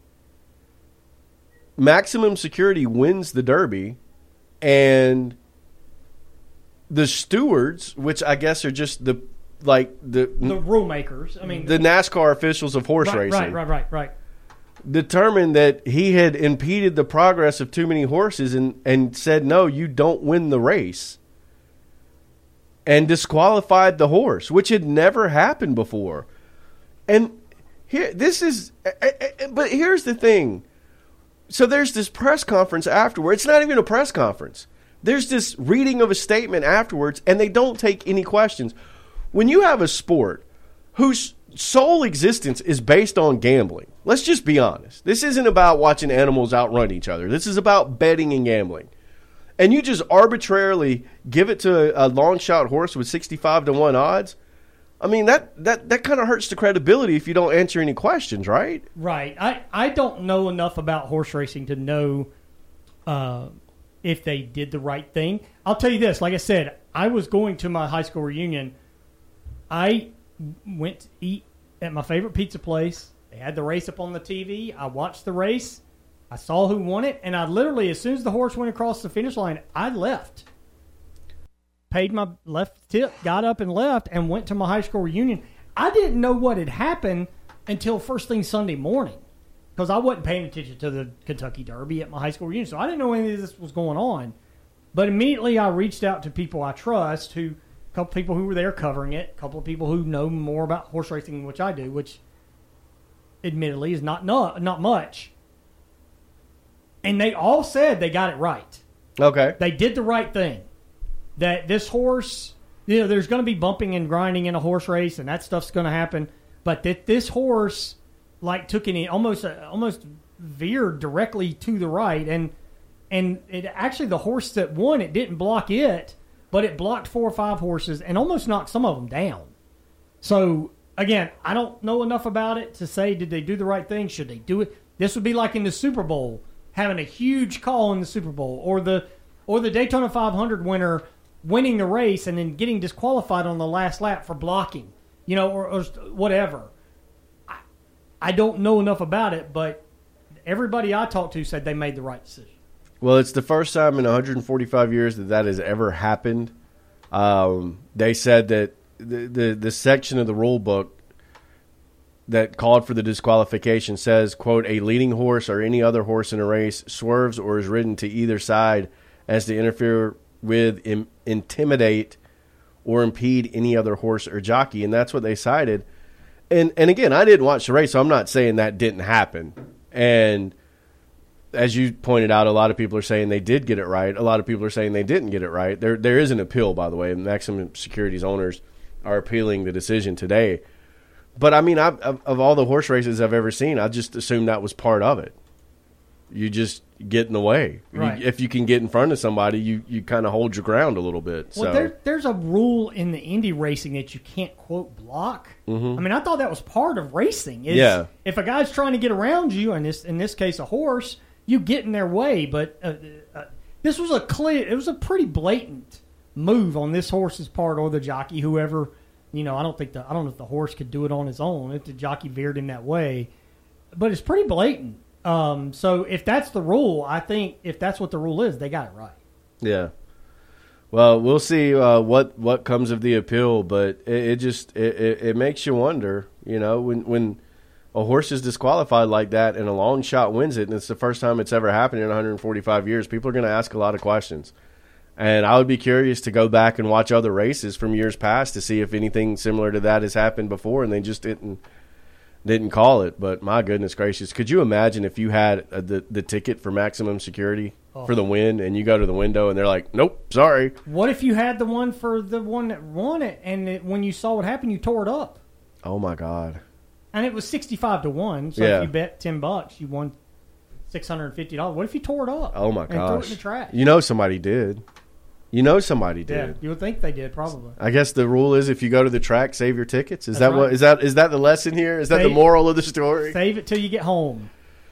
Maximum Security wins the Derby, and the stewards, which I guess are just the like the The rule makers. I mean, the NASCAR officials of horse right, racing, right, right, right, right. determined that he had impeded the progress of too many horses, and and said, no, you don't win the race, and disqualified the horse, which had never happened before. And here, this is, but here's the thing. So there's this press conference afterwards. It's not even a press conference. There's this reading of a statement afterwards, and they don't take any questions. When you have a sport whose sole existence is based on gambling, let's just be honest. This isn't about watching animals outrun each other. This is about betting and gambling. And you just arbitrarily give it to a, a long shot horse with sixty-five to one odds. I mean, that, that, that kind of hurts the credibility if you don't answer any questions, right? Right. I, I don't know enough about horse racing to know uh, if they did the right thing. I'll tell you this. Like I said, I was going to my high school reunion. I went to eat at my favorite pizza place. They had the race up on the T V. I watched the race. I saw who won it. And I literally, as soon as the horse went across the finish line, I left. Paid my left tip, got up and left, and went to my high school reunion. I didn't know what had happened until first thing Sunday morning because I wasn't paying attention to the Kentucky Derby at my high school reunion, so I didn't know any of this was going on. But immediately I reached out to people I trust, who a couple people who were there covering it, a couple of people who know more about horse racing, which I do, which admittedly is not not, not much. And they all said they got it right. Okay. They did the right thing. That this horse you know, there's going to be bumping and grinding in a horse race, and that stuff's going to happen. But that this horse, like, took an almost uh, almost veered directly to the right, and and it actually the horse that won, it didn't block it, but it blocked four or five horses and almost knocked some of them down. So again, I don't know enough about it to say did they do the right thing? Should they do it? This would be like in the Super Bowl, having a huge call in the Super Bowl, or the or the Daytona five hundred winner winning the race and then getting disqualified on the last lap for blocking, you know, or, or whatever. I, I don't know enough about it, but everybody I talked to said they made the right decision. Well, it's the first time in one hundred forty-five years that that has ever happened. Um, they said that the, the the section of the rule book that called for the disqualification says, quote, a leading horse or any other horse in a race swerves or is ridden to either side as to interfere with, im- intimidate, or impede any other horse or jockey. And that's what they cited. And and again, I didn't watch the race, so I'm not saying that didn't happen. And as you pointed out, a lot of people are saying they did get it right. A lot of people are saying they didn't get it right. There There is an appeal, by the way. Maximum Securities owners are appealing the decision today. But, I mean, I've, of, of all the horse races I've ever seen, I just assumed that was part of it. You just get in the way. Right. You, if you can get in front of somebody, you, you kind of hold your ground a little bit. Well, so. there, there's a rule in the Indy racing that you can't, quote, block. Mm-hmm. I mean, I thought that was part of racing. Is yeah. If a guy's trying to get around you, and this, in this case a horse, you get in their way. But uh, uh, this was a clear, it was a pretty blatant move on this horse's part, or the jockey, whoever. You know, I don't think the I don't know if the horse could do it on his own if the jockey veered in that way, but it's pretty blatant. Um, so if that's the rule, I think if that's what the rule is, they got it right. Yeah. Well, we'll see uh, what what comes of the appeal, but it, it just it, it, it makes you wonder. You know, when when a horse is disqualified like that and a long shot wins it, and it's the first time it's ever happened in one hundred forty-five years, people are going to ask a lot of questions. And I would be curious to go back and watch other races from years past to see if anything similar to that has happened before, and they just didn't didn't call it. But my goodness gracious, could you imagine if you had a, the the ticket for Maximum Security oh. for the win, and you go to the window and they're like, "Nope, sorry." What if you had the one for the one that won it, and it, when you saw what happened, you tore it up? Oh my God! And it was sixty-five to one. So yeah. if you bet ten bucks, you won six hundred and fifty dollars. What if you tore it up? Oh my gosh! And threw it in the trash? You know somebody did. You know somebody did. Yeah, you would think they did, probably. I guess the rule is if you go to the track, save your tickets. Is That's that right. what is that is that the lesson here? Is that save, the moral of the story? Save it till you get home.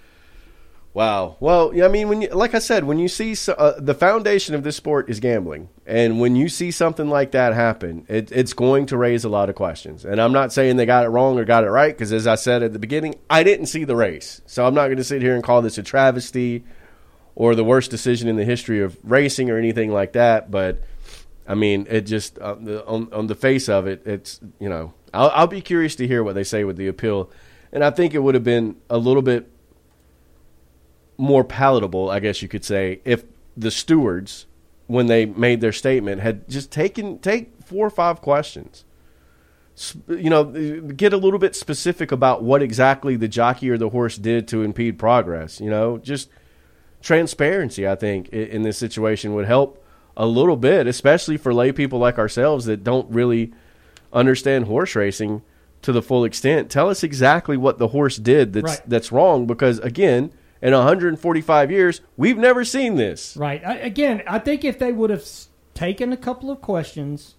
Wow. Well, I mean, when you, like I said, when you see so, uh, the foundation of this sport is gambling, and when you see something like that happen, it, it's going to raise a lot of questions. And I'm not saying they got it wrong or got it right, because as I said at the beginning, I didn't see the race, so I'm not going to sit here and call this a travesty or the worst decision in the history of racing or anything like that. But I mean, it just uh, the, on on the face of it, it's you know, I'll, I'll be curious to hear what they say with the appeal, and I think it would have been a little bit more palatable, I guess you could say, if the stewards, when they made their statement, had just taken take four or five questions. You know, get a little bit specific about what exactly the jockey or the horse did to impede progress. You know, just transparency, I think, in this situation would help a little bit, especially for lay people like ourselves that don't really understand horse racing to the full extent. Tell us exactly what the horse did that's right. that's wrong, because again, in one hundred forty-five years, we've never seen this. Right. I, again, I think if they would have taken a couple of questions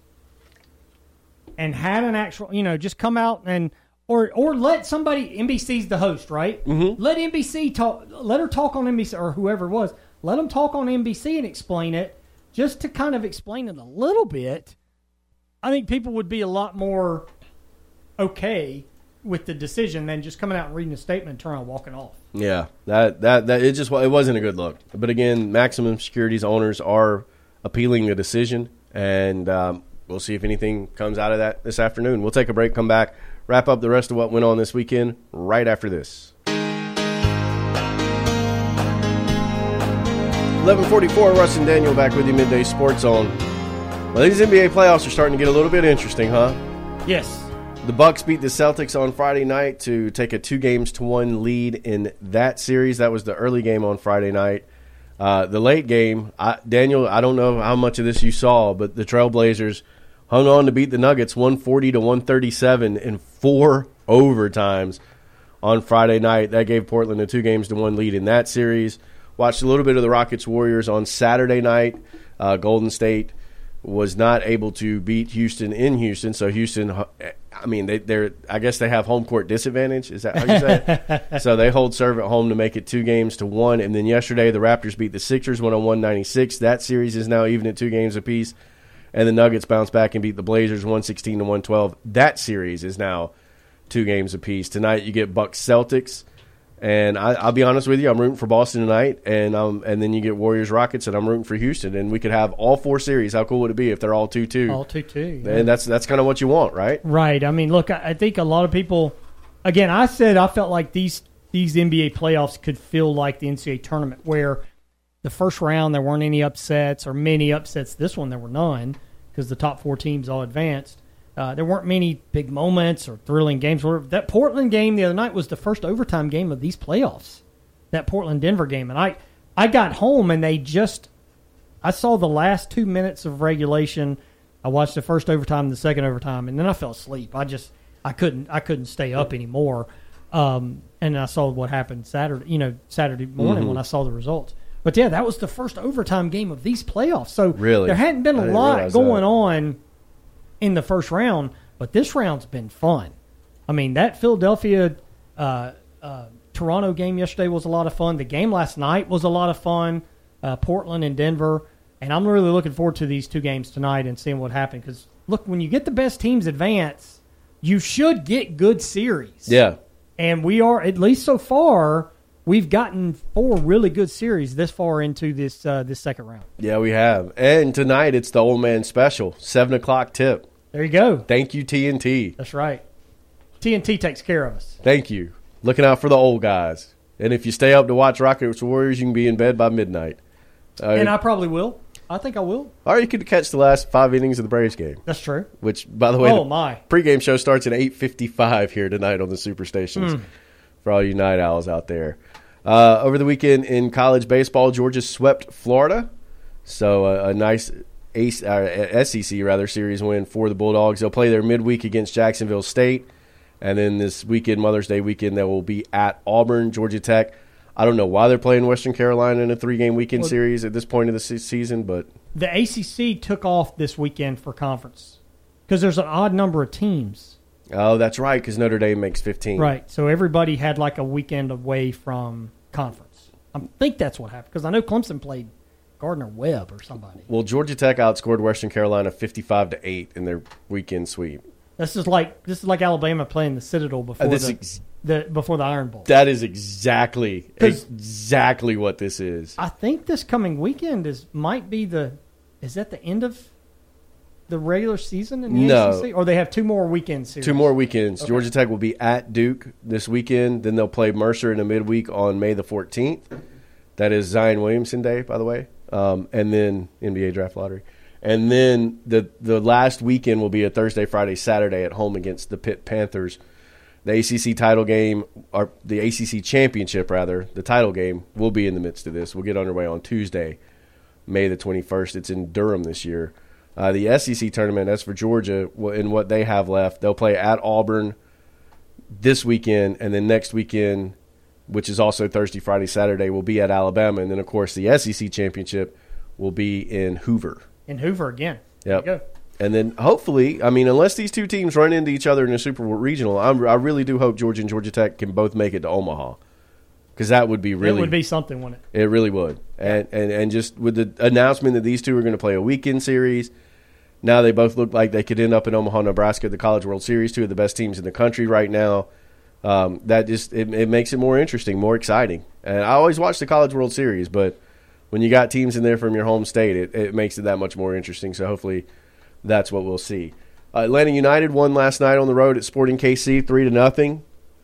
and had an actual, you know, just come out and or or let somebody, N B C's the host, right? Mm-hmm. Let N B C talk. Let her talk on N B C, or whoever it was. Let them talk on N B C and explain it. Just to kind of explain it a little bit, I think people would be a lot more okay with the decision than just coming out and reading a statement and turning and walking off. Yeah, that that that it just it wasn't a good look. But again, Maximum Securities owners are appealing the decision, and um, we'll see if anything comes out of that this afternoon. We'll take a break, come back, wrap up the rest of what went on this weekend right after this. eleven forty-four, Russ and Daniel back with you, Midday Sports Zone. Well, these N B A playoffs are starting to get a little bit interesting, huh? Yes. The Bucks beat the Celtics on Friday night to take a two games to one lead in that series. That was the early game on Friday night. Uh, the late game, I, Daniel, I don't know how much of this you saw, but the Trailblazers hung on to beat the Nuggets one forty to one thirty-seven in four overtimes on Friday night. That gave Portland a two games to one lead in that series. Watched a little bit of the Rockets Warriors on Saturday night. Uh, Golden State was not able to beat Houston in Houston, so Houston, I mean, they, they're I guess they have home court disadvantage. Is that how you say it? So they hold serve at home to make it two games to one. And then yesterday, the Raptors beat the Sixers one oh one ninety-six. That series is now even at two games apiece. And the Nuggets bounced back and beat the Blazers one sixteen to one twelve. That series is now two games apiece. Tonight, you get Bucks Celtics. And I, I'll be honest with you, I'm rooting for Boston tonight, and um, and then you get Warriors Rockets, and I'm rooting for Houston, and we could have all four series. How cool would it be if they're all two two? All two two, yeah. And that's that's kind of what you want, right? Right. I mean, look, I, I think a lot of people. Again, I said I felt like these these N B A playoffs could feel like the N C double A tournament, where the first round there weren't any upsets or many upsets. This one there were none because the top four teams all advanced. Uh, there weren't many big moments or thrilling games. That Portland game the other night was the first overtime game of these playoffs, that Portland-Denver game. And I, I got home, and they just – I saw the last two minutes of regulation. I watched the first overtime and the second overtime, and then I fell asleep. I just – I couldn't I couldn't stay up anymore. Um, and I saw what happened Saturday, you know, Saturday morning mm-hmm. when I saw the results. But, yeah, that was the first overtime game of these playoffs. So really? There hadn't been a lot going that. on – in the first round, but this round's been fun. I mean, that Philadelphia uh, uh, Toronto game yesterday was a lot of fun. The game last night was a lot of fun. Uh, Portland and Denver, and I'm really looking forward to these two games tonight and seeing what happens. Because look, when you get the best teams advance, you should get good series. Yeah, and we are, at least so far, we've gotten four really good series this far into this uh, this second round. Yeah, we have. And tonight it's the old man special, seven o'clock tip. There you go. Thank you, T N T. That's right. T N T takes care of us. Thank you. Looking out for the old guys. And if you stay up to watch Rockets Warriors, you can be in bed by midnight. Uh, and I probably will. I think I will. Or you could catch the last five innings of the Braves game. That's true. Which, by the way, oh, the my. pregame show starts at eight fifty-five here tonight on the Superstations. Mm. For all you night owls out there. Uh, over the weekend in college baseball, Georgia swept Florida. So uh, a nice Ace, uh, S E C rather series win for the Bulldogs. They'll play their midweek against Jacksonville State, and then this weekend, Mother's Day weekend, they will be at Auburn, Georgia Tech. I don't know why they're playing Western Carolina in a three-game weekend well, series at this point of the season, but the A C C took off this weekend for conference because there's an odd number of teams. Oh, that's right, because Notre Dame makes fifteen. Right, so everybody had like a weekend away from conference. I think that's what happened because I know Clemson played Gardner Webb or somebody. Well, Georgia Tech outscored Western Carolina fifty-five to eight in their weekend sweep. This is like this is like Alabama playing the Citadel before uh, the, ex- the before the Iron Bowl. That is exactly exactly what this is. I think this coming weekend is might be the is that the end of the regular season in the no. A C C, or they have two more weekend series. Two more weekends. Okay. Georgia Tech will be at Duke this weekend. Then they'll play Mercer in the midweek on May the fourteenth. That is Zion Williamson Day, by the way. Um, and then N B A draft lottery. And then the the last weekend will be a Thursday, Friday, Saturday at home against the Pitt Panthers. The A C C title game, or the A C C championship, rather, the title game will be in the midst of this. We'll get underway on Tuesday, May the twenty-first. It's in Durham this year. Uh, the S E C tournament, as for Georgia, in what they have left, they'll play at Auburn this weekend, and then next weekend, which is also Thursday, Friday, Saturday, will be at Alabama. And then, of course, the S E C championship will be in Hoover. In Hoover again. Yep. There you go. And then, hopefully, I mean, unless these two teams run into each other in a Super Regional, I'm, I really do hope Georgia and Georgia Tech can both make it to Omaha. Because that would be really – It would be something, wouldn't it? It really would. And, and, and just with the announcement that these two are going to play a weekend series, now they both look like they could end up in Omaha, Nebraska at the College World Series, two of the best teams in the country right now. Um, that just it, it makes it more interesting, more exciting. And I always watch the College World Series, but when you got teams in there from your home state, it, it makes it that much more interesting. So hopefully that's what we'll see. Uh, Atlanta United won last night on the road at Sporting K C, three to nothing.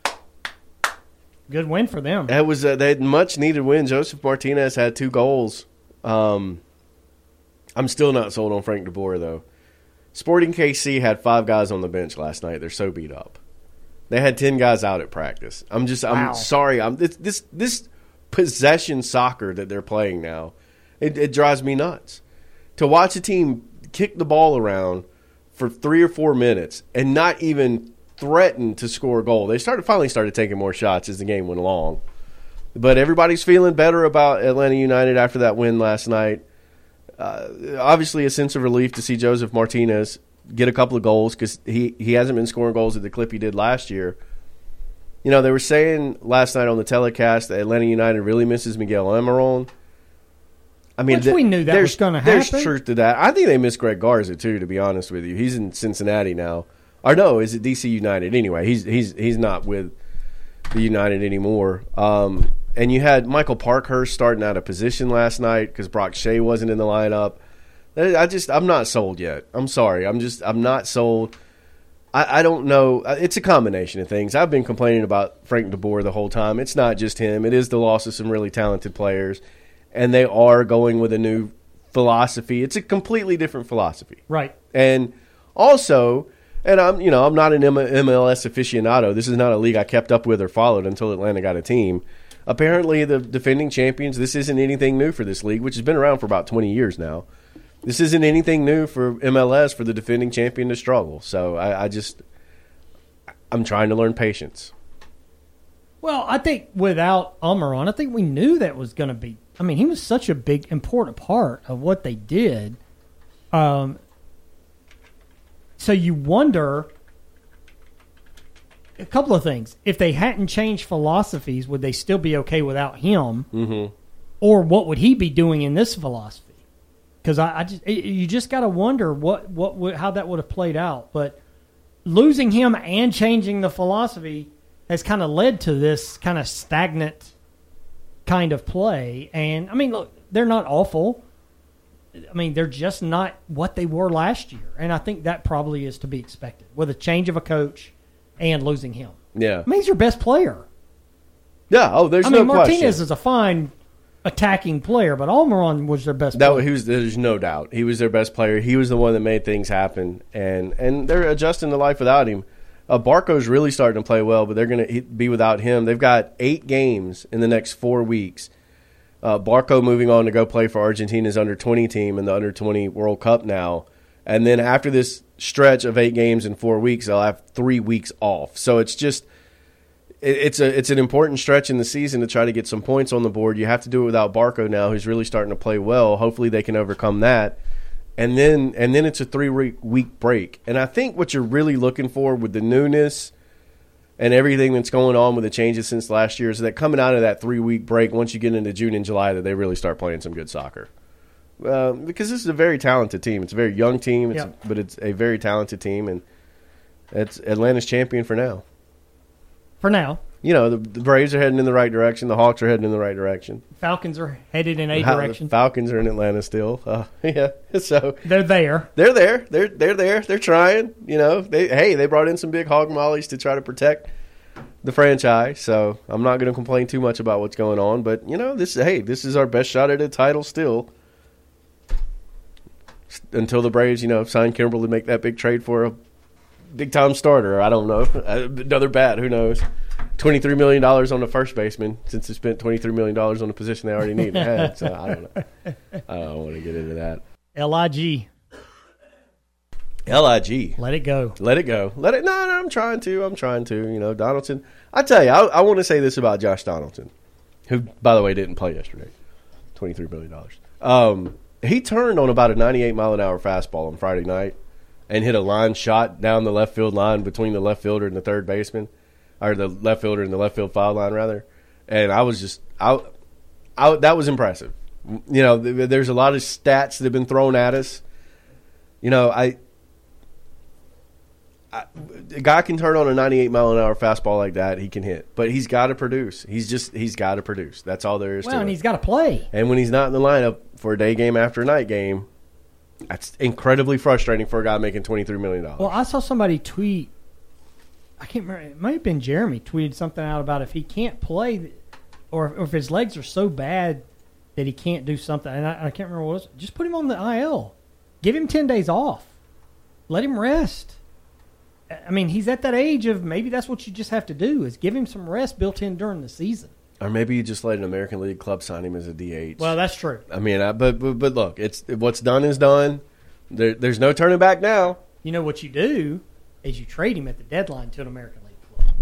Good win for them. That was a, they had much needed win. Joseph Martinez had two goals. Um, I'm still not sold on Frank DeBoer though. Sporting K C had five guys on the bench last night. They're so beat up. They had ten guys out at practice. I'm just, I'm wow. sorry. I'm this, this this possession soccer that they're playing now. It, it drives me nuts to watch a team kick the ball around for three or four minutes and not even threaten to score a goal. They started finally started taking more shots as the game went along. But everybody's feeling better about Atlanta United after that win last night. Uh, obviously, a sense of relief to see Joseph Martinez get a couple of goals because he, he hasn't been scoring goals at the clip he did last year. You know, they were saying last night on the telecast that Atlanta United really misses Miguel Almiron. I mean, Which we knew that was going to happen. There's truth to that. I think they miss Greg Garza, too, to be honest with you. He's in Cincinnati now. Or no, is it D C United? Anyway, he's he's he's not with the United anymore. Um, and you had Michael Parkhurst starting out of position last night because Brock Shea wasn't in the lineup. I just, I'm not sold yet. I'm sorry. I'm just, I'm not sold. I, I don't know. It's a combination of things. I've been complaining about Frank DeBoer the whole time. It's not just him. It is the loss of some really talented players. And they are going with a new philosophy. It's a completely different philosophy. Right. And also, and I'm, you know, I'm not an M L S aficionado. This is not a league I kept up with or followed until Atlanta got a team. Apparently, the defending champions, this isn't anything new for this league, which has been around for about twenty years now. This isn't anything new for M L S for the defending champion to struggle. So I, I just, I'm trying to learn patience. Well, I think without Almiron, I think we knew that was going to be. I mean, he was such a big, important part of what they did. Um, so you wonder a couple of things. If they hadn't changed philosophies, would they still be okay without him? Mm-hmm. Or what would he be doing in this philosophy? Because I, I just, you just got to wonder what, what would, how that would have played out. But losing him and changing the philosophy has kind of led to this kind of stagnant kind of play. And, I mean, look, they're not awful. I mean, they're just not what they were last year. And I think that probably is to be expected with a change of a coach and losing him. Yeah. I mean, he's your best player. Yeah, oh, there's I no mean, question. Martinez is a fine attacking player, but Almiron was their best that player. He was, there's no doubt. He was their best player. He was the one that made things happen. And, and they're adjusting to life without him. Uh, Barco's really starting to play well, but they're going to be without him. They've got eight games in the next four weeks. Uh, Barco moving on to go play for Argentina's under twenty team in the under twenty World Cup now. And then after this stretch of eight games in four weeks, they'll have three weeks off. So it's just it, it's a it's an important stretch in the season to try to get some points on the board. You have to do it without Barco now, who's really starting to play well. Hopefully they can overcome that. And then and then it's a three-week break. And I think what you're really looking for with the newness and everything that's going on with the changes since last year is that coming out of that three-week break, once you get into June and July, that they really start playing some good soccer. Uh, because this is a very talented team. It's a very young team, it's, Yep. but it's a very talented team. And it's Atlanta's champion for now. For now. You know, the, the Braves are heading in the right direction. The Hawks are heading in the right direction. Falcons are headed in a How- direction. The Falcons are in Atlanta still. Uh, yeah, so They're there. they're there. They're they're there. They're trying. You know, they hey, they brought in some big hog mollies to try to protect the franchise. So I'm not going to complain too much about what's going on. But you know, this hey, this is our best shot at a title still. Until the Braves, you know, sign Kimbrel to make that big trade for a big time starter. I don't know, another bat. Who knows? twenty-three million dollars on the first baseman since they spent twenty-three million dollars on the position they already need. Had, so I don't know. I don't want to get into that. L I G. L I G. Let it go. Let it go. Let it. No, no, I'm trying to. I'm trying to. You know, Donaldson. I tell you, I, I want to say this about Josh Donaldson, who, by the way, didn't play yesterday. twenty-three million dollars. Um, he turned on about a ninety-eight mile an hour fastball on Friday night and hit a line shot down the left field line between the left fielder and the third baseman. Or the left fielder and the left field foul line, rather. And I was just I, I, that was impressive. You know, th- there's a lot of stats that have been thrown at us. You know, I, I a guy can turn on a ninety-eight mile an hour fastball like that. He can hit. But he's got to produce. He's just he's got to produce. That's all there is Well, to and it. he's got to play. And when he's not in the lineup for a day game after a night game, that's incredibly frustrating for a guy making twenty-three million dollars. Well, I saw somebody tweet. I can't remember. It might have been Jeremy tweeted something out about if he can't play, or, or if his legs are so bad that he can't do something. And I, I can't remember what it was. Just put him on the I L. Give him ten days off. Let him rest. I mean, he's at that age of maybe that's what you just have to do is give him some rest built in during the season. Or maybe you just let an American League club sign him as a D H. Well, that's true. I mean, I, but, but but look, it's what's done is done. There, there's no turning back now. You know what you do is you trade him at the deadline to an American League club.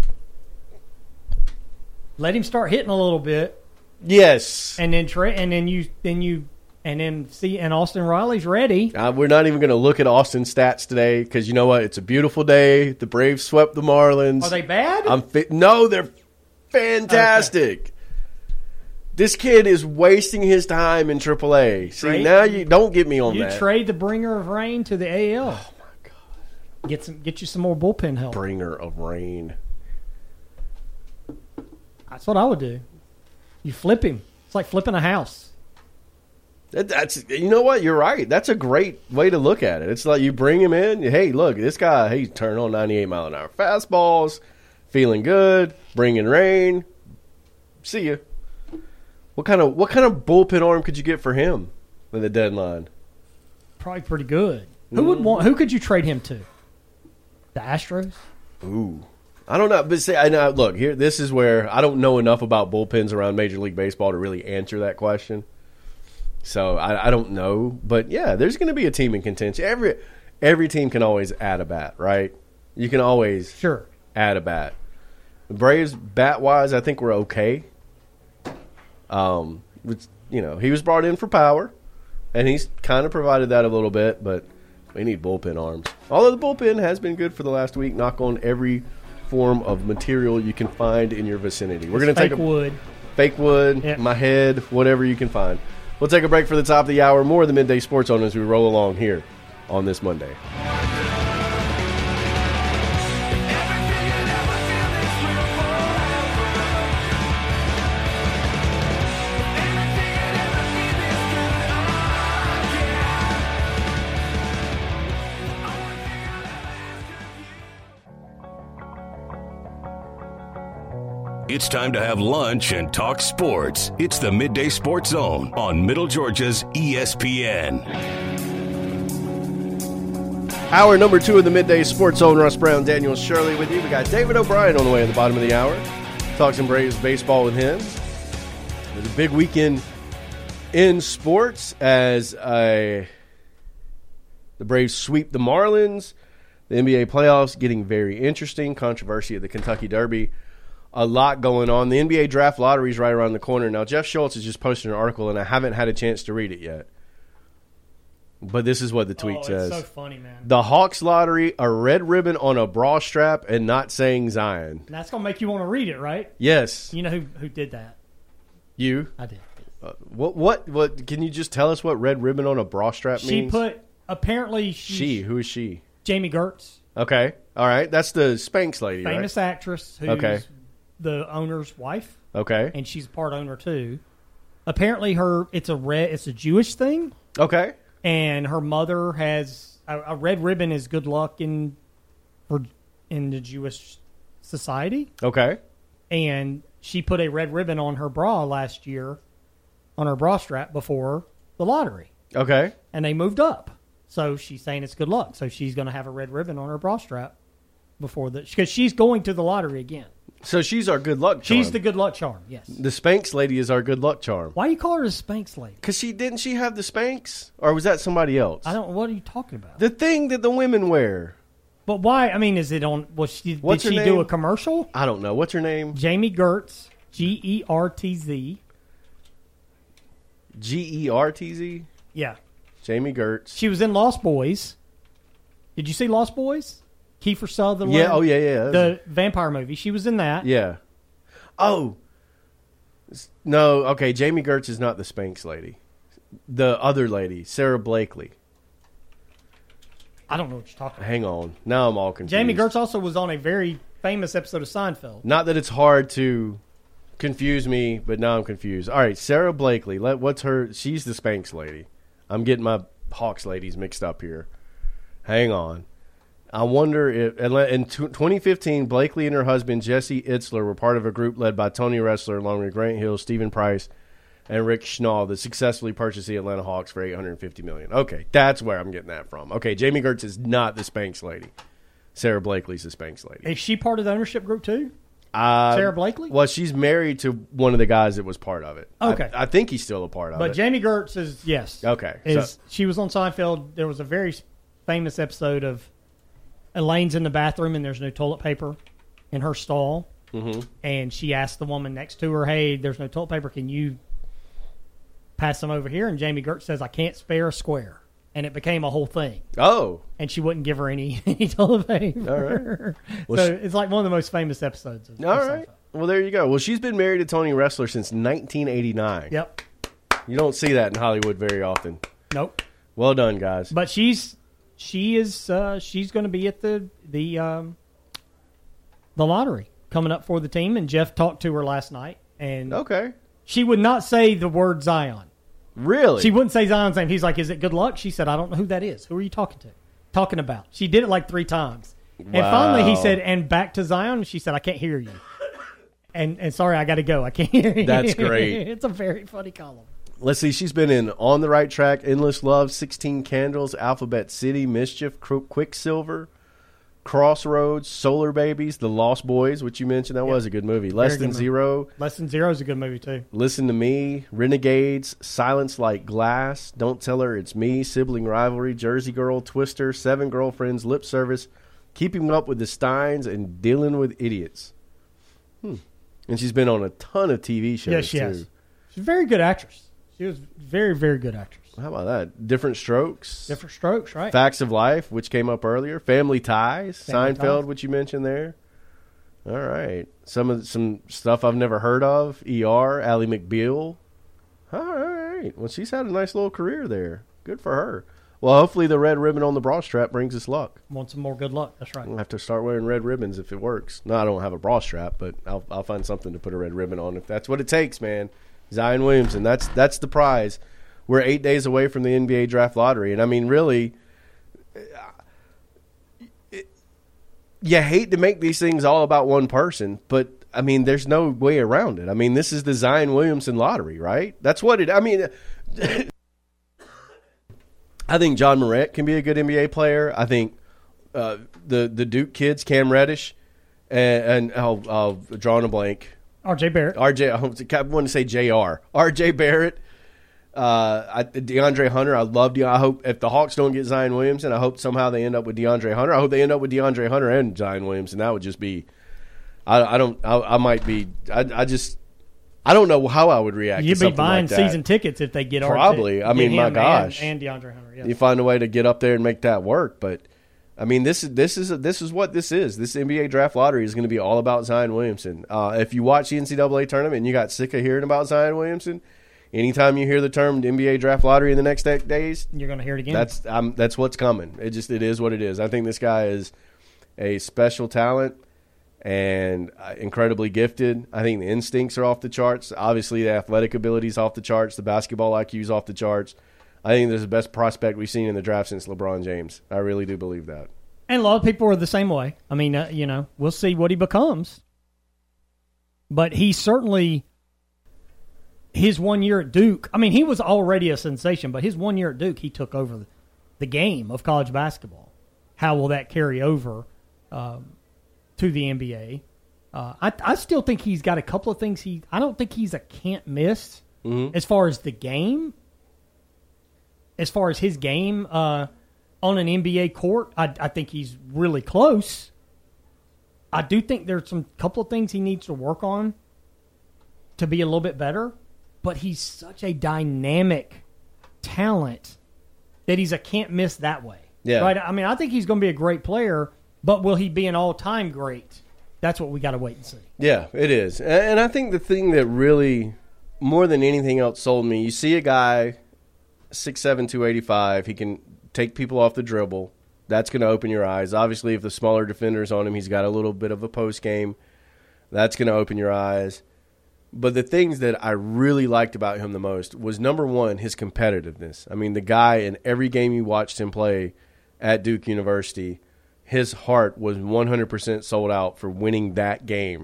Let him start hitting a little bit, Yes. and then trade, and then you, then you, and then see, and Austin Riley's ready. Uh, we're not even going to look at Austin's stats today because you know what? It's a beautiful day. The Braves swept the Marlins. Are they bad? I'm fi- no, they're fantastic. Okay. This kid is wasting his time in triple A. See, Trade, now you don't get me on you that. You trade the bringer of rain to the A L. Oh my god! Get some, get you some more bullpen help. Bringer of rain. That's what I would do. You flip him. It's like flipping a house. That, that's you know what? You're right. That's a great way to look at it. It's like you bring him in. Hey, look, this guy. He's turning on ninety-eight mile an hour fastballs, feeling good, bringing rain. See ya. What kind of what kind of bullpen arm could you get for him at the deadline? Probably pretty good. Who would want? Who could you trade him to? The Astros. Ooh, I don't know. But see, I know. Look here. This is where I don't know enough about bullpens around Major League Baseball to really answer that question. So I, I don't know. But yeah, there's going to be a team in contention. Every every team can always add a bat, right? You can always sure add a bat. The Braves bat wise, I think we're okay. Um, which, you know, he was brought in for power, and he's kind of provided that a little bit, but we need bullpen arms. Although the bullpen has been good for the last week, knock on every form of material you can find in your vicinity. We're going to take a wood, fake wood, yep. my head, whatever you can find. We'll take a break for the top of the hour. More of the Midday Sports Zone as we roll along here on this Monday. It's time to have lunch and talk sports. It's the Midday Sports Zone on Middle Georgia's E S P N. Hour number two of the Midday Sports Zone. Russ Brown, Daniel Shirley with you. We got David O'Brien on the way at the bottom of the hour. Talk some Braves baseball with him. It was a big weekend in sports as uh, the Braves sweep the Marlins. The N B A playoffs getting very interesting. Controversy at the Kentucky Derby. A lot going on. The N B A draft lottery is right around the corner. Now, Jeff Schultz has just posted an article, and I haven't had a chance to read it yet. But this is what the tweet oh, says. It's so funny, man. The Hawks lottery, a red ribbon on a bra strap, and not saying Zion. And that's going to make you want to read it, right? Yes. You know who who did that? You? I did. Uh, what, what, what, can you just tell us what red ribbon on a bra strap She means? put, apparently she. She, who is she? Jamie Gertz. Okay. All right. That's the Spanx lady, Famous right? actress who's Okay. the owner's wife. Okay. And she's part owner, too. Apparently, her it's a red, it's a Jewish thing. Okay. And her mother has a, a red ribbon is good luck in for in the Jewish society. Okay. And she put a red ribbon on her bra last year, on her bra strap before the lottery. Okay. And they moved up, so she's saying it's good luck. So she's going to have a red ribbon on her bra strap before the because she's going to the lottery again. So she's our good luck charm. She's the good luck charm. Yes. The Spanx lady is our good luck charm. Why do you call her a Spanx lady? Because she didn't she have the Spanx, or was that somebody else? I don't. What are you talking about? The thing that the women wear. But why? I mean, is it on? Was she? What's did her she name? do a commercial? I don't know. What's her name? Jamie Gertz, G E R T Z. G E R T Z. Yeah. Jamie Gertz. She was in Lost Boys. Did you see Lost Boys? Kiefer Sutherland. Yeah. Oh yeah. Yeah. The vampire movie. She was in that. Yeah. Oh. No. Okay. Jamie Gertz is not the Spanx lady. The other lady, Sarah Blakely. I don't know what you're talking about. Hang on. Now I'm all confused. Jamie Gertz also was on a very famous episode of Seinfeld. Not that it's hard to confuse me, but now I'm confused. All right, Sarah Blakely. Let, what's her? She's the Spanx lady. I'm getting my Hawks ladies mixed up here. Hang on. I wonder if in twenty fifteen, Blakely and her husband Jesse Itzler were part of a group led by Tony Ressler, along with Grant Hill, Stephen Price, and Rick Schnall that successfully purchased the Atlanta Hawks for eight hundred fifty million dollars. Okay, that's where I'm getting that from. Okay, Jamie Gertz is not the Spanx lady. Sarah Blakely's the Spanx lady. Is she part of the ownership group too? Uh, Sarah Blakely? Well, she's married to one of the guys that was part of it. Okay. I, I think he's still a part of but it. But Jamie Gertz is, yes. Okay. Is so, She was on Seinfeld. There was a very famous episode of Elaine's in the bathroom and there's no toilet paper in her stall. Mm-hmm. And she asked the woman next to her, hey, there's no toilet paper. Can you pass them over here? And Jamie Gertz says, I can't spare a square. And it became a whole thing. Oh. And she wouldn't give her any, any toilet paper. All right. Well, so she, it's like one of the most famous episodes. Of, all of right. Seinfeld. Well, there you go. Well, she's been married to Tony Ressler since nineteen eighty-nine. Yep. You don't see that in Hollywood very often. Nope. Well done, guys. But she's she is uh, she's going to be at the the um, the lottery coming up for the team. And Jeff talked to her last night, and okay, she would not say the word Zion. Really? She wouldn't say Zion's name. He's like, "Is it good luck?" She said, "I don't know who that is. Who are you talking to? Talking about?" She did it like three times, wow. And finally he said, "And back to Zion." She said, "I can't hear you." And and sorry, I got to go. I can't hear you. That's great. It's a very funny column. Let's see. She's been in On the Right Track, Endless Love, sixteen Candles, Alphabet City, Mischief, Quicksilver, Crossroads, Solar Babies, The Lost Boys, which you mentioned. That yep. was a good movie. Less Very Than Zero. Movie. Less Than Zero is a good movie, too. Listen to Me, Renegades, Silence Like Glass, Don't Tell Her It's Me, Sibling Rivalry, Jersey Girl, Twister, Seven Girlfriends, Lip Service, Keeping Up with the Steins, and Dealing with Idiots. Hmm. And she's been on a ton of T V shows, yes, she too. Has. She's a very good actress. She was very, very good actress. How about that? Different Strokes. Different Strokes, right. Facts of Life, which came up earlier. Family Ties. Family Seinfeld, Ties. which you mentioned there. All right. Some of some stuff I've never heard of. E R, Ally McBeal. All right. Well, she's had a nice little career there. Good for her. Well, hopefully the red ribbon on the bra strap brings us luck. Want some more good luck. That's right. I'll have to start wearing red ribbons if it works. No, I don't have a bra strap, but I'll I'll find something to put a red ribbon on if that's what it takes, man. Zion Williamson, that's that's the prize. We're eight days away from the N B A draft lottery, and I mean, really, it, you hate to make these things all about one person, but I mean, there's no way around it. I mean, this is the Zion Williamson lottery, right? That's what it. I mean. I think John Morant can be a good N B A player. I think uh, the the Duke kids, Cam Reddish, and, and I'll, I'll draw on a blank. R J Barrett. R J, I want to say J R. R J Barrett. Uh, I, DeAndre Hunter. I love DeAndre. I hope if the Hawks don't get Zion Williamson, I hope somehow they end up with DeAndre Hunter. I hope they end up with DeAndre Hunter and Zion Williamson. That would just be. I, I don't. I, I might be. I, I just. I don't know how I would react. You'd to be buying like season tickets if they get probably. R J, I mean, my gosh, and, and DeAndre Hunter. Yes. You find a way to get up there and make that work. But I mean, this is this is this is what this is. This N B A draft lottery is going to be all about Zion Williamson. Uh, if you watch the N C double A tournament and you got sick of hearing about Zion Williamson, anytime you hear the term N B A draft lottery in the next days, you're going to hear it again. That's um, that's what's coming. It just it is what it is. I think this guy is a special talent and incredibly gifted. I think the instincts are off the charts. Obviously, the athletic ability is off the charts. The basketball I Q is off the charts. I think this is the best prospect we've seen in the draft since LeBron James. I really do believe that. And a lot of people are the same way. I mean, uh, you know, we'll see what he becomes. But he certainly, his one year at Duke, I mean, he was already a sensation, but his one year at Duke, he took over the, the game of college basketball. How will that carry over um, to the N B A? Uh, I, I still think he's got a couple of things. He I don't think he's a can't miss mm-hmm. as far as the game. As far as his game uh, on an N B A court, I, I think he's really close. I do think there's some couple of things he needs to work on to be a little bit better, but he's such a dynamic talent that he's a can't miss that way. Yeah. Right? I mean, I think he's going to be a great player, but will he be an all-time great? That's what we got to wait and see. Yeah, it is. And I think the thing that really, more than anything else, sold me, you see a guy, six seven, two eighty-five, he can take people off the dribble. That's going to open your eyes. Obviously, if the smaller defender's on him, he's got a little bit of a post game. That's going to open your eyes. But the things that I really liked about him the most was, number one, his competitiveness. I mean, the guy, in every game you watched him play at Duke University, his heart was one hundred percent sold out for winning that game.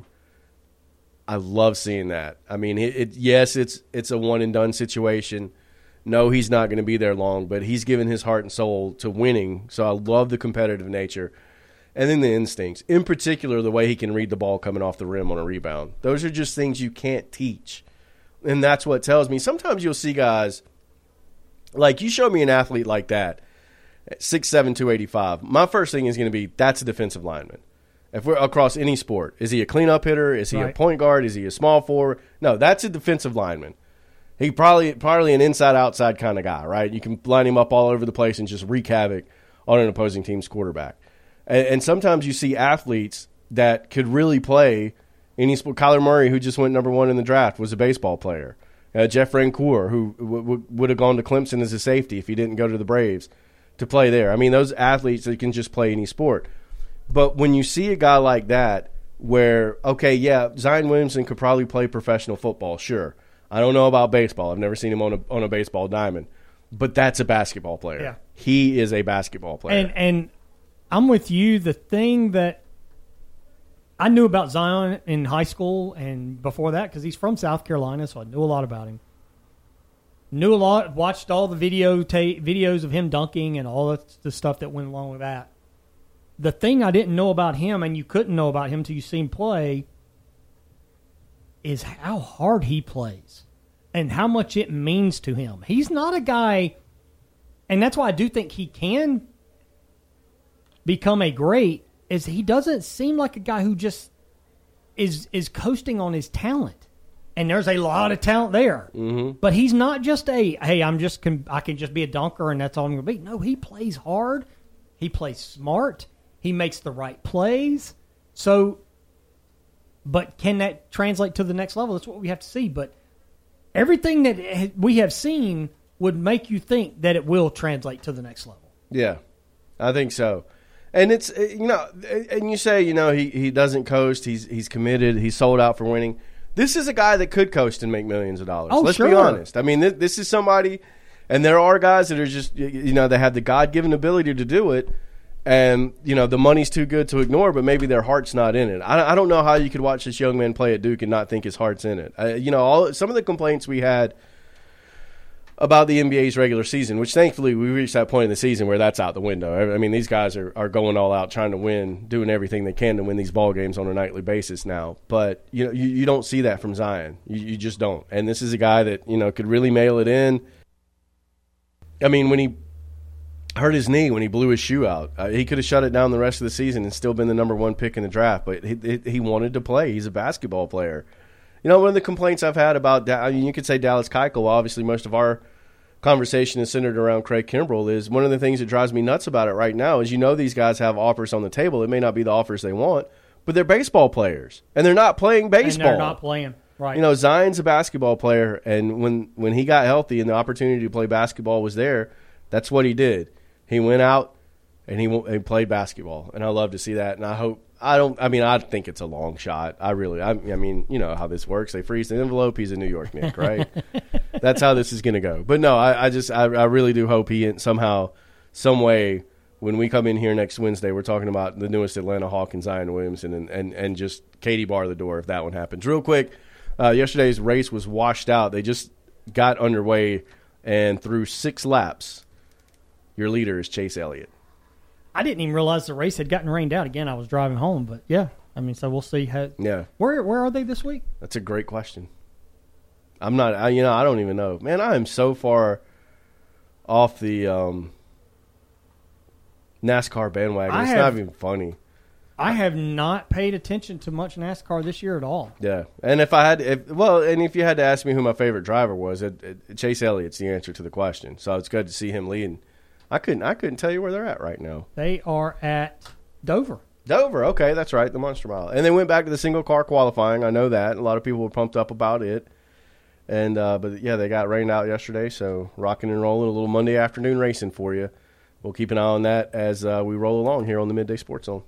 I love seeing that. I mean, it, it, yes, it's it's a one-and-done situation. No, he's not going to be there long, but he's given his heart and soul to winning, so I love the competitive nature. And then the instincts. In particular, the way he can read the ball coming off the rim on a rebound. Those are just things you can't teach. And that's what tells me. Sometimes you'll see guys, like you show me an athlete like that, six seven, two eighty-five. My first thing is going to be that's a defensive lineman. If we're across any sport, is he a cleanup hitter? Is he right. a point guard? Is he a small forward? No, that's a defensive lineman. He probably probably an inside-outside kind of guy, right? You can line him up all over the place and just wreak havoc on an opposing team's quarterback. And, and sometimes you see athletes that could really play any sport. Kyler Murray, who just went number one in the draft, was a baseball player. Uh, Jeff Rancour, who w- w- would have gone to Clemson as a safety if he didn't go to the Braves to play there. I mean, those athletes that can just play any sport. But when you see a guy like that where, okay, yeah, Zion Williamson could probably play professional football, sure. I don't know about baseball. I've never seen him on a on a baseball diamond. But that's a basketball player. Yeah. He is a basketball player. And and I'm with you. The thing that I knew about Zion in high school and before that, because he's from South Carolina, so I knew a lot about him. Knew a lot, watched all the video ta- videos of him dunking and all the stuff that went along with that. The thing I didn't know about him, and you couldn't know about him until you see him play, is how hard he plays and how much it means to him. He's not a guy, and that's why I do think he can become a great, is he doesn't seem like a guy who just is is coasting on his talent. And there's a lot of talent there. Mm-hmm. But he's not just a, hey, I'm just can, I can just be a dunker and that's all I'm going to be. No, he plays hard. He plays smart. He makes the right plays. So, but can that translate to the next level? That's what we have to see. But everything that we have seen would make you think that it will translate to the next level. Yeah, I think so. And it's, you know, and you say, you know, he, he doesn't coast. He's he's committed. He's sold out for winning. This is a guy that could coast and make millions of dollars. Oh, Let's sure. be honest. I mean, this, this is somebody, and there are guys that are just, you know, they have the God-given ability to do it. And, you know, the money's too good to ignore, but maybe their heart's not in it. I, I don't know how you could watch this young man play at Duke and not think his heart's in it. Uh, you know, all some of the complaints we had about the N B A's regular season, which thankfully we reached that point in the season where that's out the window. I mean, these guys are, are going all out trying to win, doing everything they can to win these ball games on a nightly basis now. But, you know, you, you don't see that from Zion. You, you just don't. And this is a guy that, you know, could really mail it in. I mean, when he hurt his knee when he blew his shoe out. Uh, he could have shut it down the rest of the season and still been the number one pick in the draft, but he, he wanted to play. He's a basketball player. You know, one of the complaints I've had about, I mean, you could say Dallas Keuchel, obviously most of our conversation is centered around Craig Kimbrell, is one of the things that drives me nuts about it right now is, you know, these guys have offers on the table. It may not be the offers they want, but they're baseball players, and they're not playing baseball. And they're not playing, right. You know, Zion's a basketball player, and when, when he got healthy and the opportunity to play basketball was there, that's what he did. He went out and he, he played basketball, and I love to see that. And I hope I don't. I mean, I think it's a long shot. I really. I, I mean, you know how this works. They freeze the envelope. He's a New York Knick, right? That's how this is going to go. But no, I, I just I, I really do hope he somehow, some way, when we come in here next Wednesday, we're talking about the newest Atlanta Hawk and Zion Williamson, and and and just Katie bar the door if that one happens. Real quick, uh, yesterday's race was washed out. They just got underway, and through six laps, your leader is Chase Elliott. I didn't even realize the race had gotten rained out again. I was driving home, but yeah, I mean, so we'll see how. Yeah. Where where are they this week? That's a great question. I'm not. I, you know, I don't even know. Man, I am so far off the um, NASCAR bandwagon. I It's have, not even funny. I have not paid attention to much NASCAR this year at all. Yeah, and if I had, if, well, and if you had to ask me who my favorite driver was, it, it, Chase Elliott's the answer to the question. So it's good to see him leading. I couldn't. I couldn't tell you where they're at right now. They are at Dover. Dover. Okay, that's right, the Monster Mile. And they went back to the single car qualifying. I know that. A lot of people were pumped up about it. And uh, but yeah, they got rained out yesterday. So rocking and rolling, a little Monday afternoon racing for you. We'll keep an eye on that as uh, we roll along here on the Midday Sports Zone.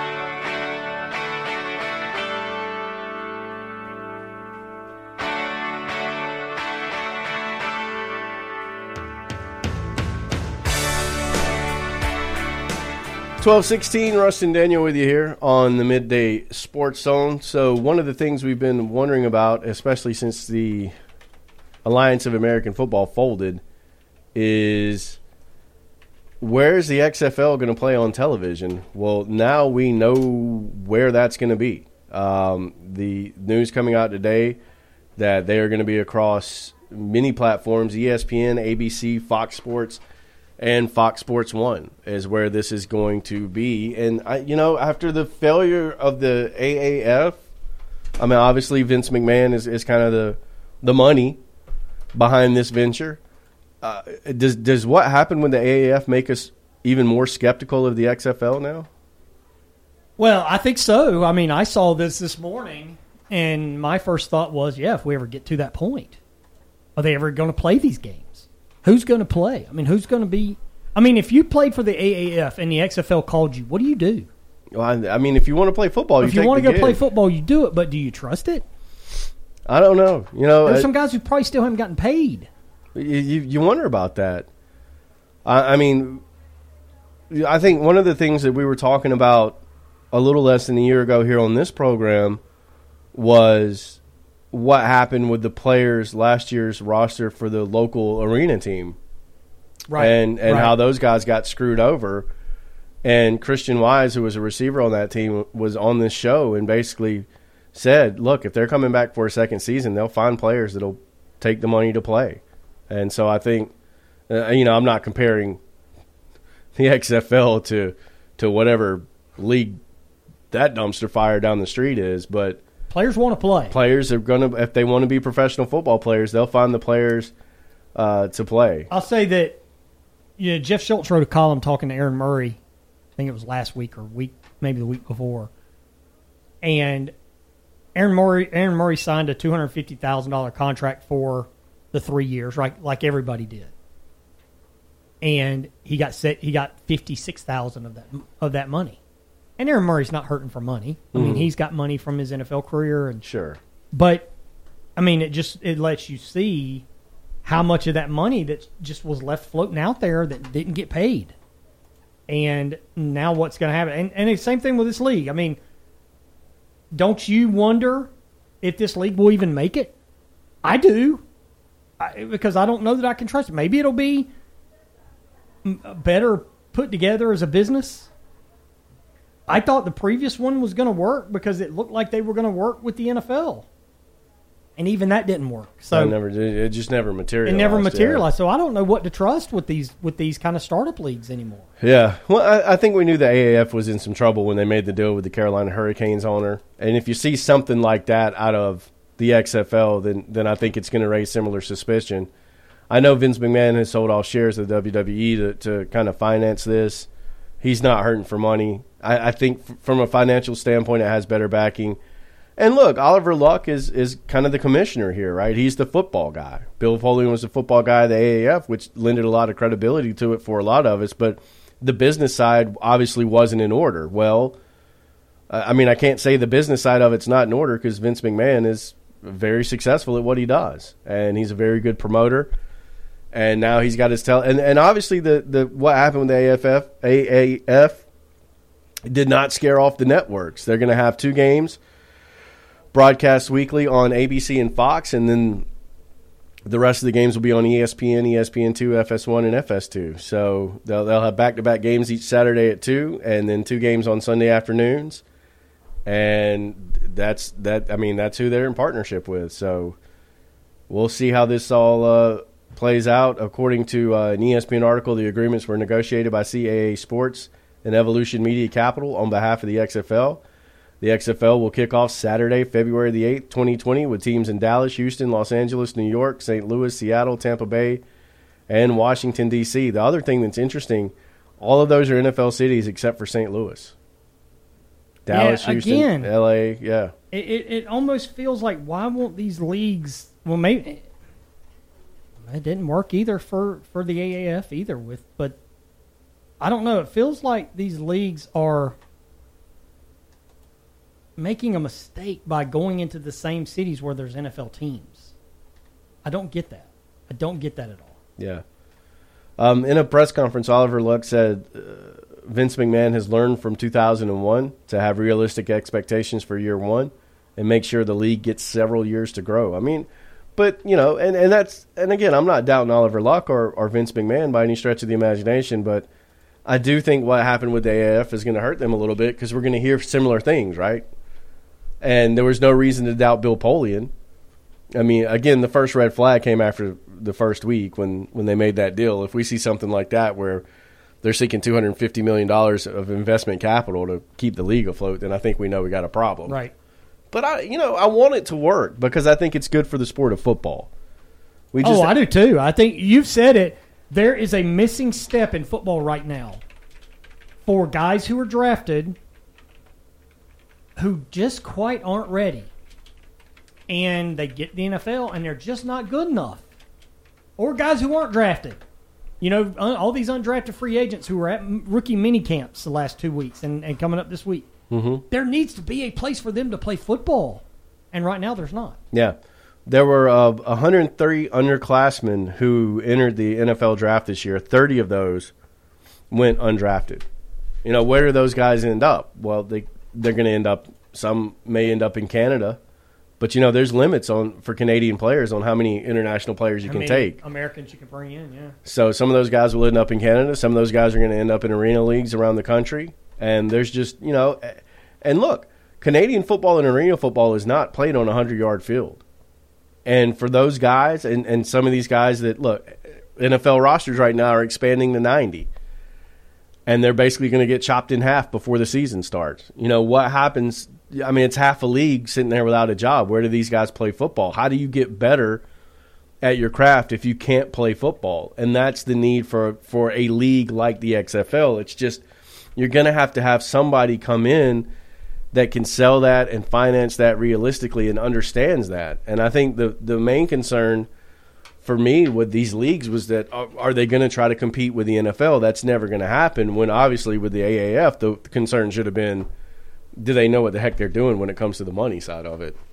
twelve sixteen, Russ and Daniel with you here on the Midday Sports Zone. So one of the things we've been wondering about, especially since the Alliance of American Football folded, is where's the X F L going to play on television? Well, now we know where that's going to be. Um, the news coming out today that they are going to be across many platforms, E S P N, A B C, Fox Sports, and Fox Sports One is where this is going to be. And, I, you know, after the failure of the A A F, I mean, obviously Vince McMahon is, is kind of the the money behind this venture. Uh, does does what happened with the A A F make us even more skeptical of the X F L now? Well, I think so. I mean, I saw this this morning, and my first thought was, yeah, if we ever get to that point, are they ever going to play these games? Who's going to play? I mean, who's going to be – I mean, if you played for the A A F and the X F L called you, what do you do? Well, I, I mean, if you want to play football, you if you take want to the go gig. play football, you do it, but do you trust it? I don't know. You know, There's uh, some guys who probably still haven't gotten paid. You, you, you wonder about that. I, I mean, I think one of the things that we were talking about a little less than a year ago here on this program was what happened with the players last year's roster for the local arena team. Right. And, and right. how those guys got screwed over. And Christian Wise, who was a receiver on that team, was on this show and basically said, look, if they're coming back for a second season, they'll find players that'll take the money to play. And so I think, uh, you know, I'm not comparing the X F L to to whatever league that dumpster fire down the street is, but players want to play. Players are going to, if they want to be professional football players, they'll find the players uh, to play. I'll say that, you know, Jeff Schultz wrote a column talking to Aaron Murray. I think it was last week or week, maybe the week before. And Aaron Murray, Aaron Murray signed a two hundred fifty thousand dollars contract for the three years, right, like everybody did. And he got set. He got fifty-six thousand dollars of that of that money. And Aaron Murray's not hurting for money. I mean, Mm-hmm. he's got money from his N F L career, and Sure. but I mean, it just it lets you see how much of that money that just was left floating out there that didn't get paid. And now what's going to happen? And, and the same thing with this league. I mean, don't you wonder if this league will even make it? I do, I, because I don't know that I can trust it. Maybe it'll be better put together as a business. I thought the previous one was going to work because it looked like they were going to work with the N F L. And even that didn't work. So it, never, it just never materialized. It never yeah. materialized. So I don't know what to trust with these with these kind of startup leagues anymore. Yeah. Well, I, I think we knew the A A F was in some trouble when they made the deal with the Carolina Hurricanes owner. And if you see something like that out of the X F L, then then I think it's going to raise similar suspicion. I know Vince McMahon has sold all shares of the W W E to, to kind of finance this. He's not hurting for money. I, I think f- from a financial standpoint, it has better backing. And look, Oliver Luck is, is kind of the commissioner here, right? He's the football guy. Bill Polian was the football guy of the A A F, which lended a lot of credibility to it for a lot of us. But the business side obviously wasn't in order. Well, I mean, I can't say the business side of it's not in order because Vince McMahon is very successful at what he does. And he's a very good promoter. And now he's got his tell. And, and obviously the, the what happened with the A F F, A A F did not scare off the networks. They're going to have two games broadcast weekly on A B C and Fox, and then the rest of the games will be on E S P N, E S P N two, F S one, and F S two. So they'll, they'll have back-to-back games each Saturday at two, and then two games on Sunday afternoons. And that's that. I mean, that's who they're in partnership with. So we'll see how this all uh, plays out. According to uh, an E S P N article, the agreements were negotiated by C A A Sports and Evolution Media Capital on behalf of the X F L. The X F L will kick off Saturday, February the eighth, twenty twenty, with teams in Dallas, Houston, Los Angeles, New York, Saint Louis, Seattle, Tampa Bay, and Washington, D C The other thing that's interesting, all of those are N F L cities except for Saint Louis. Dallas, Yeah, Houston, again. L A, yeah. It, it it almost feels like, why won't these leagues? Well, maybe it didn't work either for, for the A A F either. With but I don't know. It feels like these leagues are making a mistake by going into the same cities where there's N F L teams. I don't get that. I don't get that at all. Yeah. Um, in a press conference, Oliver Luck said uh, Vince McMahon has learned from two thousand one to have realistic expectations for year one and make sure the league gets several years to grow. I mean, but, you know, and, and that's, and again, I'm not doubting Oliver Luck or, or Vince McMahon by any stretch of the imagination, but I do think what happened with the A A F is going to hurt them a little bit because we're going to hear similar things, right? And there was no reason to doubt Bill Polian. I mean, again, the first red flag came after the first week when, when they made that deal. If we see something like that where they're seeking two hundred fifty million dollars of investment capital to keep the league afloat, then I think we know we got a problem. Right. But, I, you know, I want it to work because I think it's good for the sport of football. We just, oh, I do too. I think you've said it. There is a missing step in football right now for guys who are drafted who just quite aren't ready. And they get the N F L and they're just not good enough. Or guys who aren't drafted. You know, all these undrafted free agents who were at rookie mini camps the last two weeks and, and coming up this week. Mm-hmm. There needs to be a place for them to play football. And right now there's not. Yeah. There were uh, one hundred thirty underclassmen who entered the N F L draft this year. thirty of those went undrafted. You know, where do those guys end up? Well, they, they're going to end up, some may end up in Canada. But, you know, there's limits on for Canadian players on how many international players you how can many take. Americans you can bring in, yeah. So some of those guys will end up in Canada. Some of those guys are going to end up in arena leagues around the country. And there's just, you know, and look, Canadian football and arena football is not played on a hundred-yard field. And for those guys and, and some of these guys that, look, N F L rosters right now are expanding to ninety. And they're basically going to get chopped in half before the season starts. You know, what happens – I mean, it's half a league sitting there without a job. Where do these guys play football? How do you get better at your craft if you can't play football? And that's the need for, for a league like the X F L. It's just you're going to have to have somebody come in that can sell that and finance that realistically and understands that. And I think the, the main concern for me with these leagues was that are, are they going to try to compete with the N F L? That's never going to happen when obviously with the A A F, the, the concern should have been, do they know what the heck they're doing when it comes to the money side of it?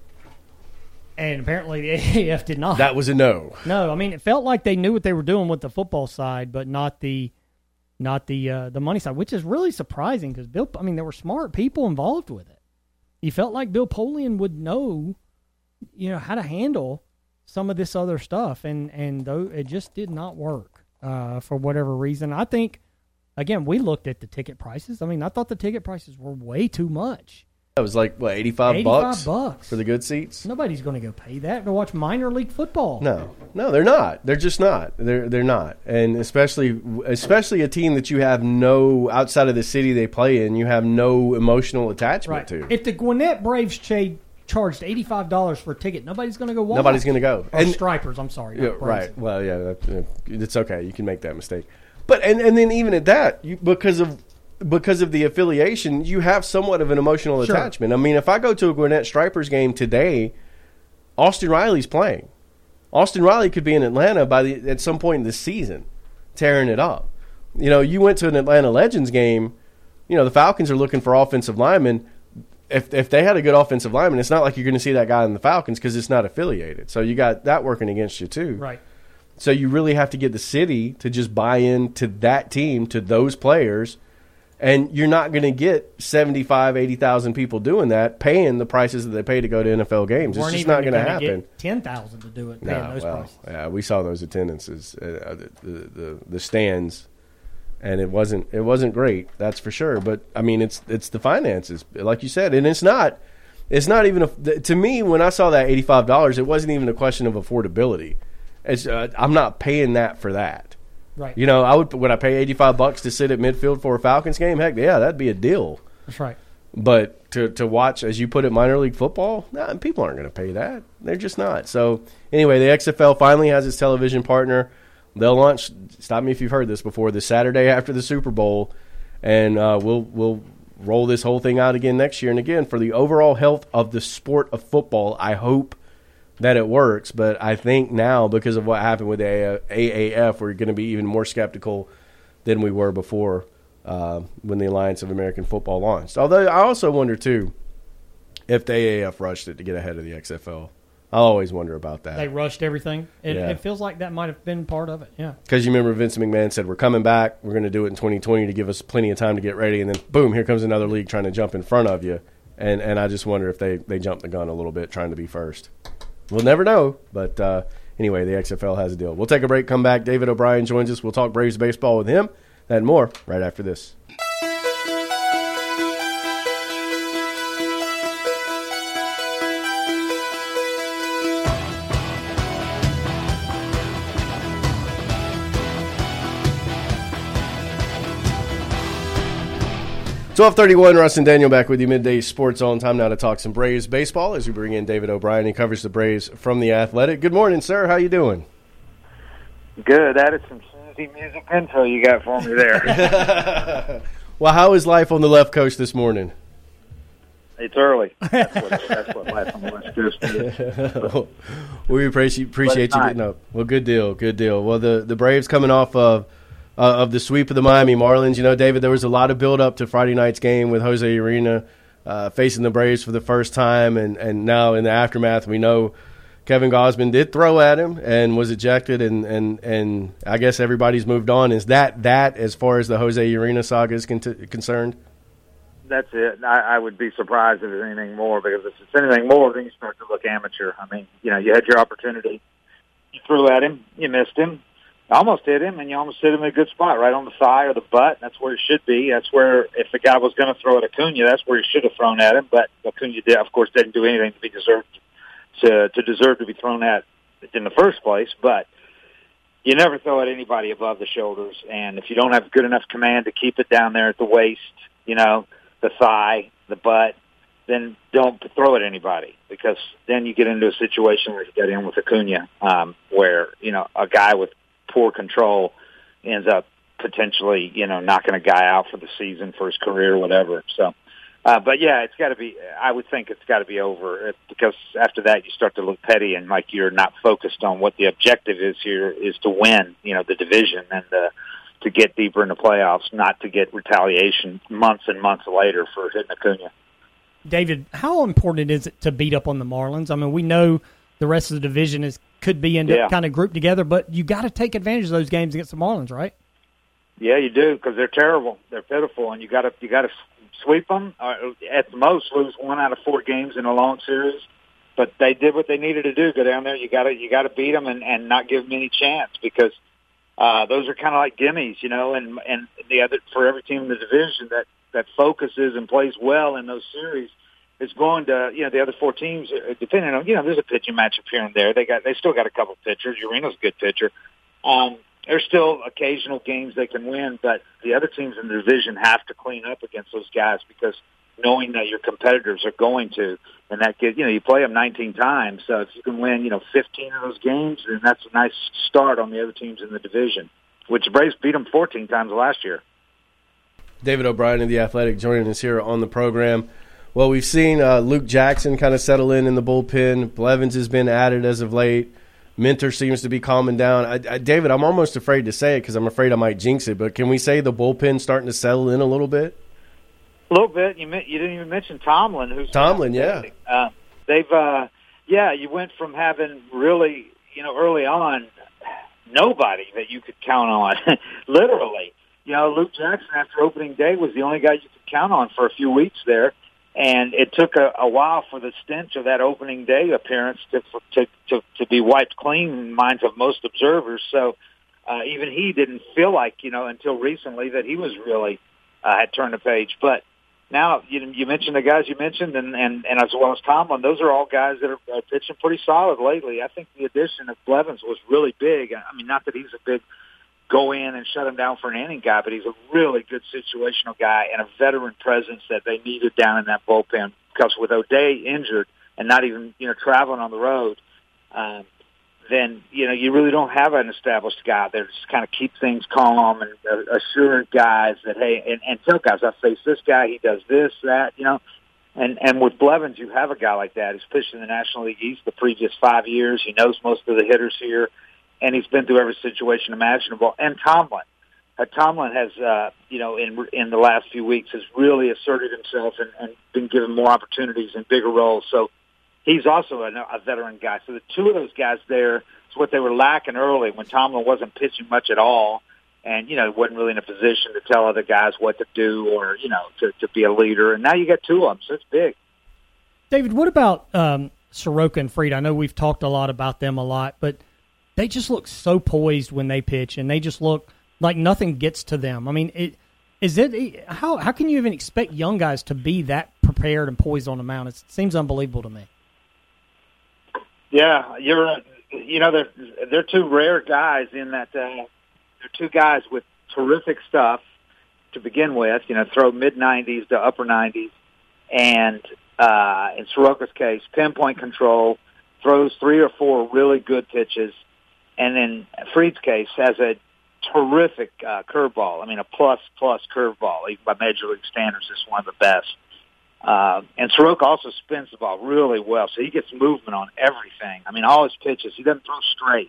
And apparently the A A F did not. That was a no. No, I mean, it felt like they knew what they were doing with the football side, but not the not the uh, the money side, which is really surprising because Bill. I mean, there were smart people involved with it. You felt like Bill Polian would know, you know, how to handle some of this other stuff, and and though it just did not work uh, for whatever reason. I think, again, we looked at the ticket prices. I mean, I thought the ticket prices were way too much. It was like, what, eighty-five, eighty-five bucks, bucks for the good seats? Nobody's going to go pay that to watch minor league football. No. No, they're not. They're just not. They're they're not. And especially especially a team that you have no, outside of the city they play in, you have no emotional attachment Right. to. If the Gwinnett Braves cha- charged eighty-five dollars for a ticket, nobody's going to go watch. Nobody's going to go. Or And Stripers, I'm sorry. Yeah, not Braves. right. Well, yeah, that, it's okay. You can make that mistake. But and, and then even at that, you, because of because of the affiliation, you have somewhat of an emotional Sure. attachment. I mean, if I go to a Gwinnett Stripers game today, Austin Riley's playing. Austin Riley could be in Atlanta by the at some point in the season, tearing it up. You know, you went to an Atlanta Legends game. You know, the Falcons are looking for offensive linemen. If if they had a good offensive lineman, it's not like you're going to see that guy in the Falcons because it's not affiliated. So you got that working against you too. Right. So you really have to get the city to just buy into that team, to those players, and you're not going to get seventy-five, eighty thousand people doing that, paying the prices that they pay to go to N F L games. It's Weren't just even not going to gonna happen. Get ten thousand to do it, paying No, those well, prices. yeah, we saw those attendances, uh, the, the, the the stands, and it wasn't it wasn't great. That's for sure. But I mean, it's it's the finances, like you said, and it's not it's not even a, to me when I saw that eighty-five dollars, it wasn't even a question of affordability. It's uh, I'm not paying that for that. Right. You know, I would would I pay eighty-five bucks to sit at midfield for a Falcons game? Heck, yeah, that'd be a deal. That's right. But to to watch, as you put it, minor league football, nah, people aren't going to pay that. They're just not. So anyway, the X F L finally has its television partner. They'll launch. Stop me if you've heard this before. The Saturday after the Super Bowl, and uh, we'll we'll roll this whole thing out again next year. And again, for the overall health of the sport of football, I hope that it works. But I think now, because of what happened with A A F, we're going to be even more skeptical than we were before uh, when the Alliance of American Football launched. Although I also wonder, too, if the A A F rushed it to get ahead of the X F L. I always wonder about that. They rushed everything. It, Yeah. it feels like that might have been part of it, yeah. Because you remember Vince McMahon said, we're coming back, we're going to do it in twenty twenty to give us plenty of time to get ready, and then, boom, here comes another league trying to jump in front of you. And and I just wonder if they, they jumped the gun a little bit trying to be first. We'll never know, but uh, anyway, the X F L has a deal. We'll take a break, come back. David O'Brien joins us. We'll talk Braves baseball with him. That and more right after this. twelve thirty-one, Russ and Daniel back with you, Midday Sports Zone. Time now to talk some Braves baseball as we bring in David O'Brien. He covers the Braves from The Athletic. Good morning, sir. How you doing? Good. That is some snoozy music intro you got for me there. Well, how is life on the left coast this morning? It's early. That's what, that's what life on the West Coast is. We appreciate, appreciate you getting up. Well, good deal, good deal. Well, the, the Braves coming off of uh, of the sweep of the Miami Marlins. You know, David, there was a lot of build-up to Friday night's game with Jose Urena uh, facing the Braves for the first time, and, and now in the aftermath, we know Kevin Gausman did throw at him and was ejected, and, and, and I guess everybody's moved on. Is that that as far as the Jose Urena saga is con- concerned? That's it. I, I would be surprised if it's anything more, because if it's anything more, then you start to look amateur. I mean, you know, you had your opportunity. You threw at him. You missed him. Almost hit him, and you almost hit him in a good spot, right on the thigh or the butt. That's where it should be. That's where, if the guy was going to throw at Acuna, that's where he should have thrown at him. But Acuna, did, of course, didn't do anything to be deserved to, to deserve to be thrown at in the first place. But you never throw at anybody above the shoulders. And if you don't have good enough command to keep it down there at the waist, you know, the thigh, the butt, then don't throw at anybody, because then you get into a situation where you get in with Acuna, um, where, you know, a guy with poor control ends up potentially, you know, knocking a guy out for the season, for his career, whatever. So, uh, but yeah, it's got to be, I would think it's got to be over, because after that you start to look petty and like you're not focused on what the objective is here, is to win, you know, the division and uh, to get deeper in the playoffs, not to get retaliation months and months later for hitting Acuna. David, how important is it to beat up on the Marlins? I mean, we know the rest of the division is could be in yeah. kind of grouped together, but you got to take advantage of those games against the Marlins, right? Yeah, you do, because they're terrible, they're pitiful, and you got to you got to sweep them. Uh, at the most, lose one out of four games in a long series. But they did what they needed to do. Go down there, you got to you got to beat them and, and not give them any chance, because uh, those are kind of like gimmies, you know. And and the other, for every team in the division that that focuses and plays well in those series, is going to, you know, the other four teams, depending on, you know, there's a pitching matchup here and there. They got, they still got a couple pitchers. Urena's a good pitcher. Um, there's still occasional games they can win, but the other teams in the division have to clean up against those guys, because knowing that your competitors are going to, and that gives, you know, you play them nineteen times. So if you can win, you know, fifteen of those games, then that's a nice start on the other teams in the division, which the Braves beat them fourteen times last year. David O'Brien of The Athletic joining us here on the program. Well, we've seen uh, Luke Jackson kind of settle in in the bullpen. Blevins has been added as of late. Minter seems to be calming down. I, I, David, I'm almost afraid to say it because I'm afraid I might jinx it, but can we say the bullpen's starting to settle in a little bit? A little bit. You you didn't even mention Tomlin. Who's Tomlin, yeah. Uh, they've, uh, yeah, you went from having really, you know, early on, nobody that you could count on, literally. You know, Luke Jackson, after opening day, was the only guy you could count on for a few weeks there. And it took a, a while for the stench of that opening day appearance to to to, to be wiped clean in the minds of most observers. So uh, even he didn't feel like, you know, until recently that he was really uh, had turned the page. But now you, you mentioned the guys you mentioned, and, and, and as well as Tomlin, those are all guys that are, are pitching pretty solid lately. I think the addition of Blevins was really big. I mean, not that he's a big go in and shut him down for an inning guy, but he's a really good situational guy and a veteran presence that they needed down in that bullpen, because with O'Day injured and not even, you know, traveling on the road, um, then, you know, you really don't have an established guy there to just kind of keep things calm and uh, assure guys that, hey, and, and tell guys, I face this guy, he does this, that, you know. And and with Blevins, you have a guy like that who's pitched in the National League East the previous five years. He knows most of the hitters here, and he's been through every situation imaginable. And Tomlin, uh, Tomlin has, uh, you know, in in the last few weeks has really asserted himself and, and been given more opportunities and bigger roles. So he's also a, a veteran guy. So the two of those guys there is what they were lacking early when Tomlin wasn't pitching much at all, and, you know, wasn't really in a position to tell other guys what to do or, you know, to, to be a leader. And now you got two of them, so it's big. David, what about um, Soroka and Fried? I know we've talked a lot about them a lot, but they just look so poised when they pitch, and they just look like nothing gets to them. I mean, it, is it how how can you even expect young guys to be that prepared and poised on the mound? It seems unbelievable to me. Yeah, you're. You know, they're they're two rare guys in that uh, they're two guys with terrific stuff, to begin with, you know, throw mid nineties to upper nineties. And uh, in Soroka's case, pinpoint control, throws three or four really good pitches. And in Fried's case, has a terrific uh, curveball. I mean, a plus-plus curveball. Even by Major League standards, it's one of the best. Uh, and Soroka also spins the ball really well, so he gets movement on everything. I mean, all his pitches, he doesn't throw straight.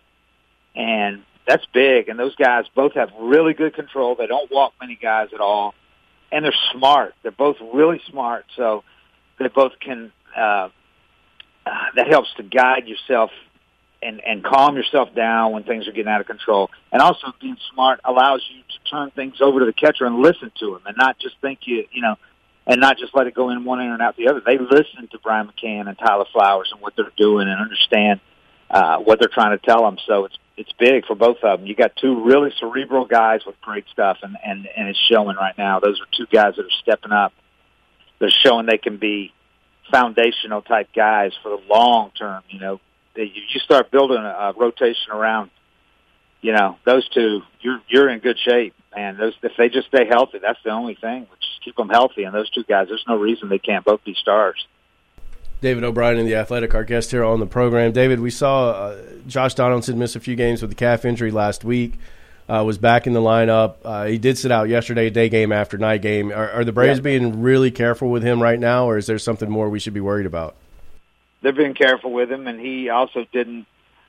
And that's big. And those guys both have really good control. They don't walk many guys at all. And they're smart. They're both really smart, so they both can uh, – uh, that helps to guide yourself and, and calm yourself down when things are getting out of control. And also being smart allows you to turn things over to the catcher and listen to him and not just think you, you know, and not just let it go in one ear and out the other. They listen to Brian McCann and Tyler Flowers and what they're doing and understand uh, what they're trying to tell them. So it's it's big for both of them. You got two really cerebral guys with great stuff, and, and, and it's showing right now. Those are two guys that are stepping up. They're showing they can be foundational type guys for the long term. You know, you, you start building a, a rotation around, you know, those two, you're you're in good shape. And those, if they just stay healthy, that's the only thing. Just keep them healthy. And those two guys, there's no reason they can't both be stars. David O'Brien in The Athletic, our guest here on the program. David, we saw uh, Josh Donaldson miss a few games with the calf injury last week, uh, was back in the lineup. Uh, he did sit out yesterday, day game after night game. Are, are the Braves yeah. being really careful with him right now, or is there something more we should be worried about? They're being careful with him, and he also didn't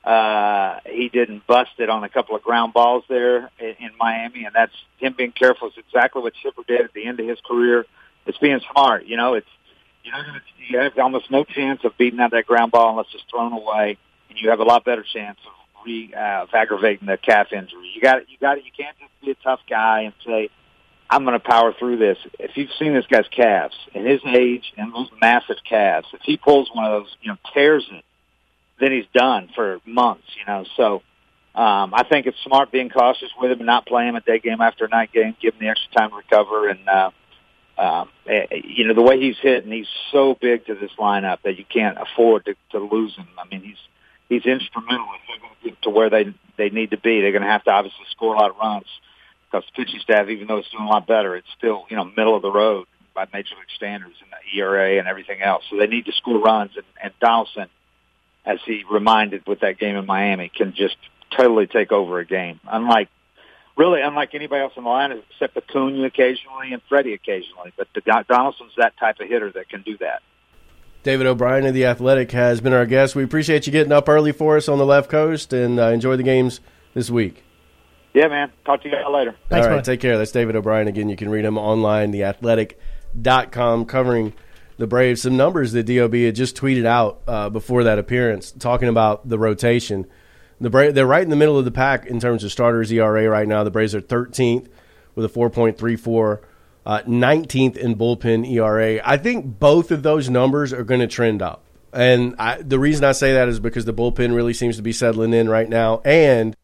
uh, he didn't bust it on a couple of ground balls there in, in Miami, and that's him being careful. It's exactly what Chipper did at the end of his career. It's being smart. You know, it's You know, you have almost no chance of beating out that ground ball unless it's thrown away, and you have a lot better chance of, re, uh, of aggravating the calf injury. You got it. You got it. You can't just be a tough guy and say, "I'm going to power through this." If you've seen this guy's calves, at his age and those massive calves, if he pulls one of those, you know, tears it, then he's done for months. You know, so um, I think it's smart being cautious with him and not playing him a day game after a night game, give him the extra time to recover and. Uh, Um, you know, the way he's hit, and he's so big to this lineup that you can't afford to, to lose him. I mean, he's he's instrumental if they're going to get to where they they need to be. They're going to have to obviously score a lot of runs because the pitching staff, even though it's doing a lot better, it's still, you know, middle of the road by Major League standards and the E R A and everything else. So they need to score runs, and, and Donaldson, as he reminded with that game in Miami, can just totally take over a game. Unlike Really, unlike anybody else in the line, except Acuna occasionally and Freddie occasionally. But the, Donaldson's that type of hitter that can do that. David O'Brien of The Athletic has been our guest. We appreciate you getting up early for us on the left coast, and uh, enjoy the games this week. Yeah, man. Talk to you guys later. Thanks, All right, man. take care. That's David O'Brien. Again, you can read him online, the athletic dot com, covering the Braves. Some numbers that D O B had just tweeted out uh, before that appearance, talking about the rotation. The Bra- they're right in the middle of the pack in terms of starters E R A right now. The Braves are thirteenth with a four point three four, uh, nineteenth in bullpen E R A. I think both of those numbers are going to trend up. And I, the reason I say that is because the bullpen really seems to be settling in right now. And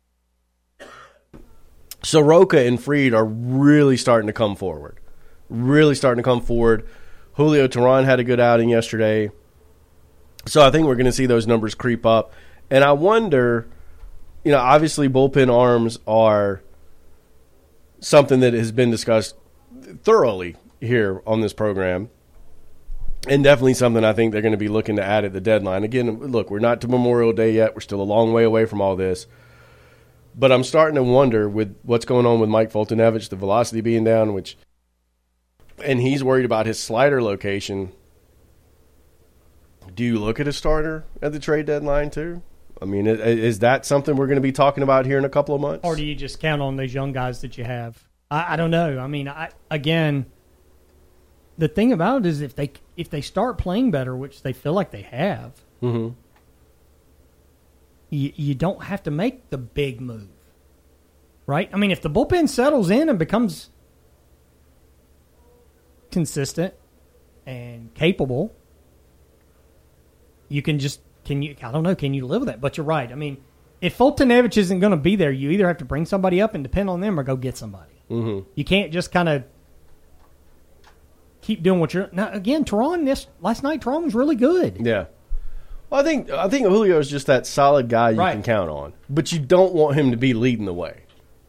Soroka and Fried are really starting to come forward. Really starting to come forward. Julio Teheran had a good outing yesterday. So I think we're going to see those numbers creep up. And I wonder... You know, obviously bullpen arms are something that has been discussed thoroughly here on this program, and definitely something I think they're going to be looking to add at the deadline. Again, look, we're not to Memorial Day yet. We're still a long way away from all this. But I'm starting to wonder with what's going on with Mike Foltynewicz, the velocity being down, which, and he's worried about his slider location. Do you look at a starter at the trade deadline too? I mean, is that something we're going to be talking about here in a couple of months? Or do you just count on those young guys that you have? I, I don't know. I mean, I, again, the thing about it is if they if they start playing better, which they feel like they have, mm-hmm. you, you don't have to make the big move, right? I mean, if the bullpen settles in and becomes consistent and capable, you can just Can you? I don't know. Can you live with that? But you're right. I mean, if Foltynewicz isn't going to be there, you either have to bring somebody up and depend on them, or go get somebody. Mm-hmm. You can't just kind of keep doing what you're. Now again, Teheran this last night. Teheran was really good. Yeah. Well, I think I think Julio is just that solid guy you right. can count on, but you don't want him to be leading the way,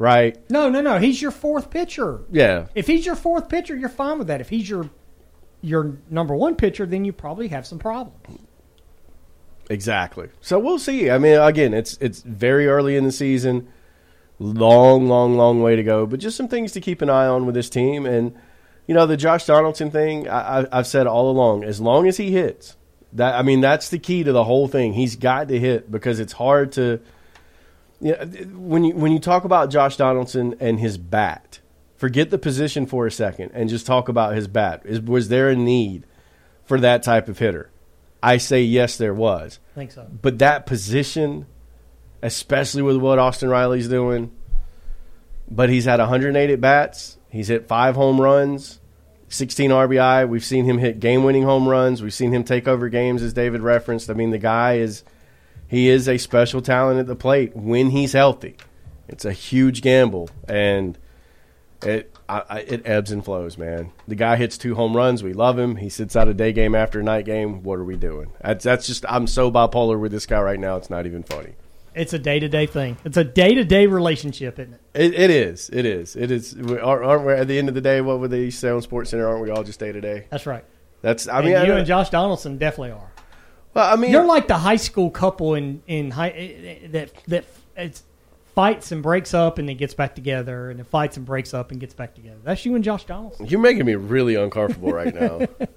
right? No, no, no. He's your fourth pitcher. Yeah. If he's your fourth pitcher, you're fine with that. If he's your your number one pitcher, then you probably have some problems. Exactly. So we'll see. I mean, again, it's it's very early in the season. Long, long, long way to go. But just some things to keep an eye on with this team. And, you know, the Josh Donaldson thing, I, I, I've said all along, as long as he hits, that I mean, that's the key to the whole thing. He's got to hit because it's hard to you know, when you when you talk about Josh Donaldson and his bat, forget the position for a second and just talk about his bat. Is, was there a need for that type of hitter? I say yes, there was. I think so. But that position, especially with what Austin Riley's doing, but he's had one hundred eight at-bats. He's hit five home runs, sixteen R B I. We've seen him hit game-winning home runs. We've seen him take over games, as David referenced. I mean, the guy is he is a special talent at the plate when he's healthy. It's a huge gamble, and it I, I, it ebbs and flows, man. The guy hits two home runs. We love him. He sits out a day game after a night game. What are we doing? That's, that's just I'm so bipolar with this guy right now. It's not even funny. It's a day-to-day thing. It's a day-to-day relationship, isn't it? It, it is. It is. It is. We, aren't we, at the end of the day, what would they say on SportsCenter? Aren't we all just day-to-day? That's right. That's. I and mean, you I, and Josh Donaldson definitely are. Well, I mean, you're like the high school couple in in high that that it's fights and breaks up and then gets back together, and then fights and breaks up and gets back together. That's you and Josh Donaldson. You're making me really uncomfortable right now.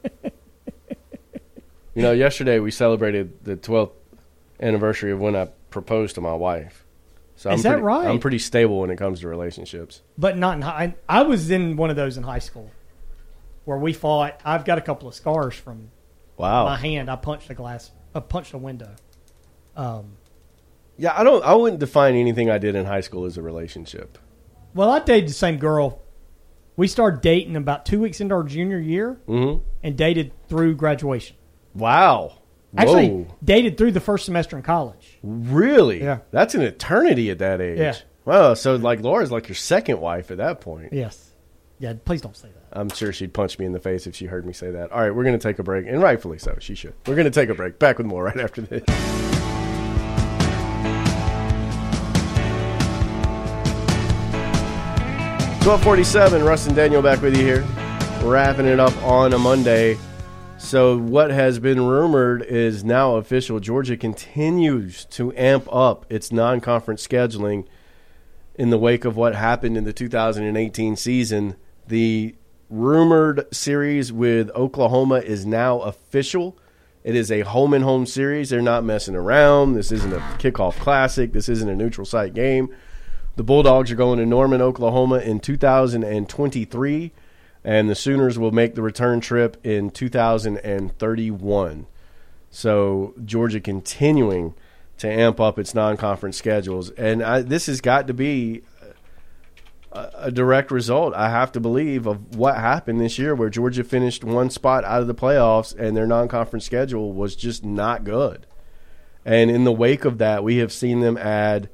You know, yesterday we celebrated the twelfth anniversary of when I proposed to my wife. So I'm Is that pretty, right? I'm pretty stable when it comes to relationships. But not in high. I was in one of those in high school where we fought. I've got a couple of scars from Wow. my hand. I punched a glass. I punched a window. Um, Yeah, I don't. I wouldn't define anything I did in high school as a relationship. well, I dated the same girl. We started dating about two weeks into our junior year Mm-hmm. and dated through graduation. Wow. Actually, Whoa. dated through the first semester in college. Really? Yeah. That's an eternity at that age. Yeah. Wow. So, like, Laura's like your second wife at that point. Yes. Yeah, please don't say that. I'm sure she'd punch me in the face if she heard me say that. All right, we're going to take a break, and rightfully so. She should. We're going to take a break. Back with more right after this. twelve forty-seven, Russ and Daniel back with you here. Wrapping it up on a Monday. So what has been rumored is now official. Georgia continues to amp up its non-conference scheduling in the wake of what happened in the two thousand eighteen season. The rumored series with Oklahoma is now official. It is a home-and-home series. They're not messing around. This isn't a kickoff classic. This isn't a neutral site game. The Bulldogs are going to Norman, Oklahoma in two thousand twenty-three, and the Sooners will make the return trip in two thousand thirty-one. So Georgia continuing to amp up its non-conference schedules. And I, this has got to be a, a direct result, I have to believe, of what happened this year where Georgia finished one spot out of the playoffs and their non-conference schedule was just not good. And in the wake of that, we have seen them add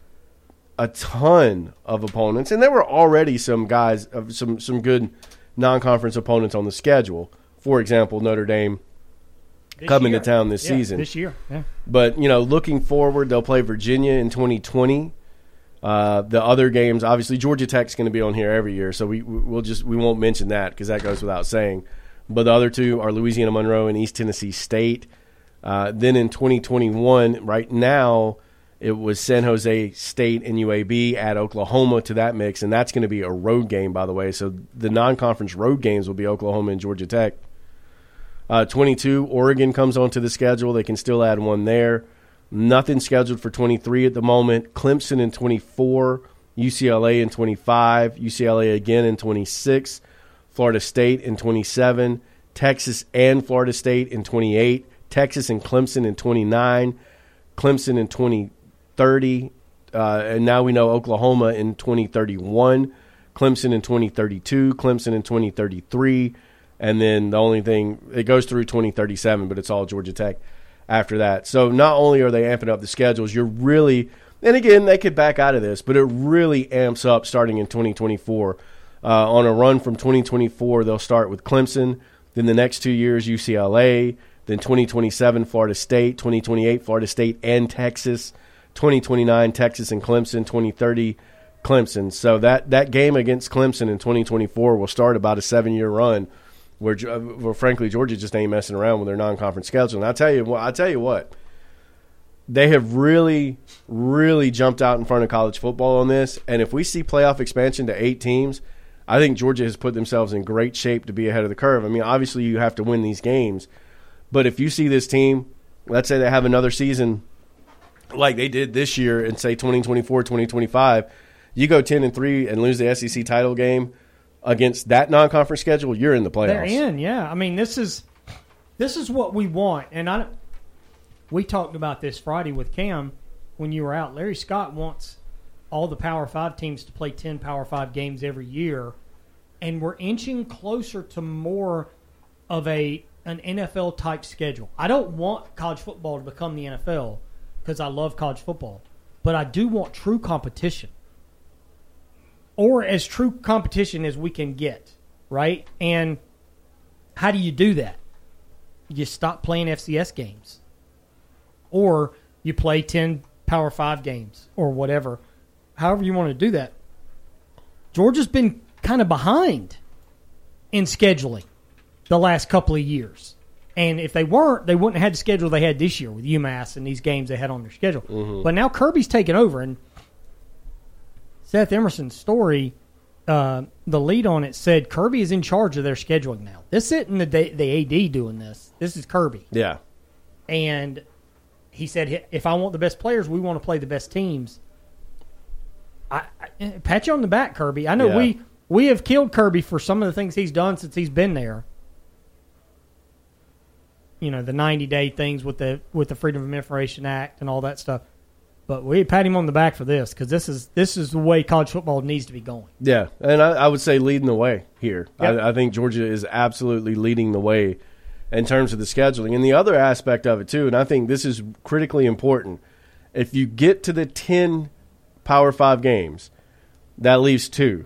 a ton of opponents. And there were already some guys, some, some good non-conference opponents on the schedule. For example, Notre Dame This coming year. to town this Yeah, season. This year, yeah. But, you know, looking forward, they'll play Virginia in twenty twenty. Uh, the other games, obviously, Georgia Tech's going to be on here every year, so we we'll just we won't mention that because that goes without saying. But the other two are Louisiana Monroe and East Tennessee State. Uh, then in twenty twenty-one, right now, it was San Jose State and U A B. Add Oklahoma to that mix, and that's going to be a road game, by the way. So the non-conference road games will be Oklahoma and Georgia Tech. Uh, twenty-two, Oregon comes onto the schedule. They can still add one there. Nothing scheduled for twenty-three at the moment. Clemson in twenty-four, U C L A in twenty-five, U C L A again in twenty-six, Florida State in twenty-seven, Texas and Florida State in twenty-eight, Texas and Clemson in twenty-nine, Clemson in twenty thirty, uh, and now we know Oklahoma in twenty thirty-one, Clemson in twenty thirty-two, Clemson in twenty thirty-three, and then the only thing, it goes through twenty thirty-seven, but it's all Georgia Tech after that. So not only are they amping up the schedules, you're really, and again, they could back out of this, but it really amps up starting in twenty twenty-four. Uh, on a run from twenty twenty-four, they'll start with Clemson, then the next two years, U C L A, then twenty twenty-seven, Florida State, twenty twenty-eight, Florida State and Texas, twenty twenty-nine, Texas and Clemson, twenty thirty, Clemson. So that, that game against Clemson in twenty twenty-four will start about a seven-year run where, where, frankly, Georgia just ain't messing around with their non-conference schedule. And I tell you, well, I tell you what, they have really, really jumped out in front of college football on this. And if we see playoff expansion to eight teams, I think Georgia has put themselves in great shape to be ahead of the curve. I mean, obviously you have to win these games, but if you see this team, let's say they have another season like they did this year in, say, twenty twenty-four, twenty twenty-five, you go ten and three and lose the S E C title game against that non-conference schedule, you're in the playoffs. They're in, yeah. I mean, this is this is what we want. And I, we talked about this Friday with Cam when you were out. Larry Scott wants all the Power Five teams to play ten Power Five games every year, and we're inching closer to more of a an N F L-type schedule. I don't want college football to become the N F L because I love college football, but I do want true competition, or as true competition as we can get, right? And how do you do that? You stop playing F C S games, or you play ten Power Five games, or whatever. However you want to do that. Georgia's been kind of behind in scheduling the last couple of years. And if they weren't, they wouldn't have had the schedule they had this year with UMass and these games they had on their schedule. Mm-hmm. But now Kirby's taken over, and Seth Emerson's story, uh, the lead on it said Kirby is in charge of their scheduling now. This isn't the, the A D doing this. This is Kirby. Yeah. And he said, if I want the best players, we want to play the best teams. I, I pat you on the back, Kirby. I know yeah. we we have killed Kirby for some of the things he's done since he's been there. You know, the ninety-day things with the with the Freedom of Information Act and all that stuff. But we pat him on the back for this because this is this is the way college football needs to be going. Yeah, and I, I would say leading the way here. Yep. I, I think Georgia is absolutely leading the way in terms of the scheduling. And the other aspect of it, too, and I think this is critically important, if you get to the ten Power Five games, that leaves two.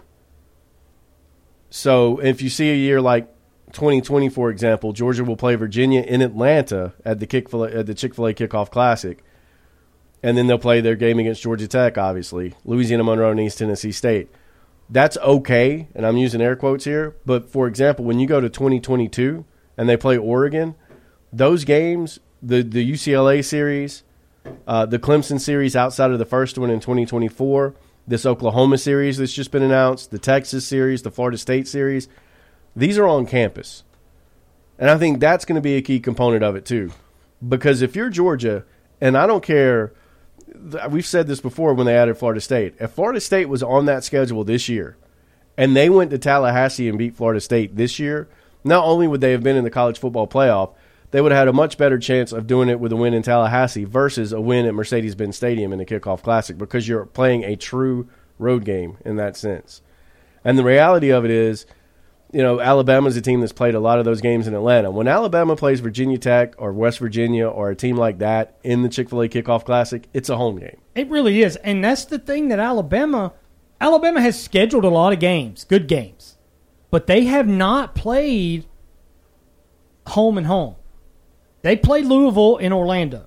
So if you see a year like twenty twenty, for example, Georgia will play Virginia in Atlanta at the Chick-fil-A, at the Chick-fil-A Kickoff Classic, and then they'll play their game against Georgia Tech, obviously, Louisiana Monroe and East Tennessee State. That's okay, and I'm using air quotes here, but, for example, when you go to twenty twenty-two and they play Oregon, those games, the, the U C L A series, uh, the Clemson series outside of the first one in twenty twenty-four, this Oklahoma series that's just been announced, the Texas series, the Florida State series, these are on campus. And I think that's going to be a key component of it too. Because if you're Georgia, and I don't care, we've said this before when they added Florida State. If Florida State was on that schedule this year, and they went to Tallahassee and beat Florida State this year, not only would they have been in the college football playoff, they would have had a much better chance of doing it with a win in Tallahassee versus a win at Mercedes-Benz Stadium in the Kickoff Classic because you're playing a true road game in that sense. And the reality of it is, you know, Alabama's a team that's played a lot of those games in Atlanta. When Alabama plays Virginia Tech or West Virginia or a team like that in the Chick-fil-A Kickoff Classic, it's a home game. It really is. And that's the thing that Alabama – Alabama has scheduled a lot of games, good games. But they have not played home and home. They play Louisville in Orlando.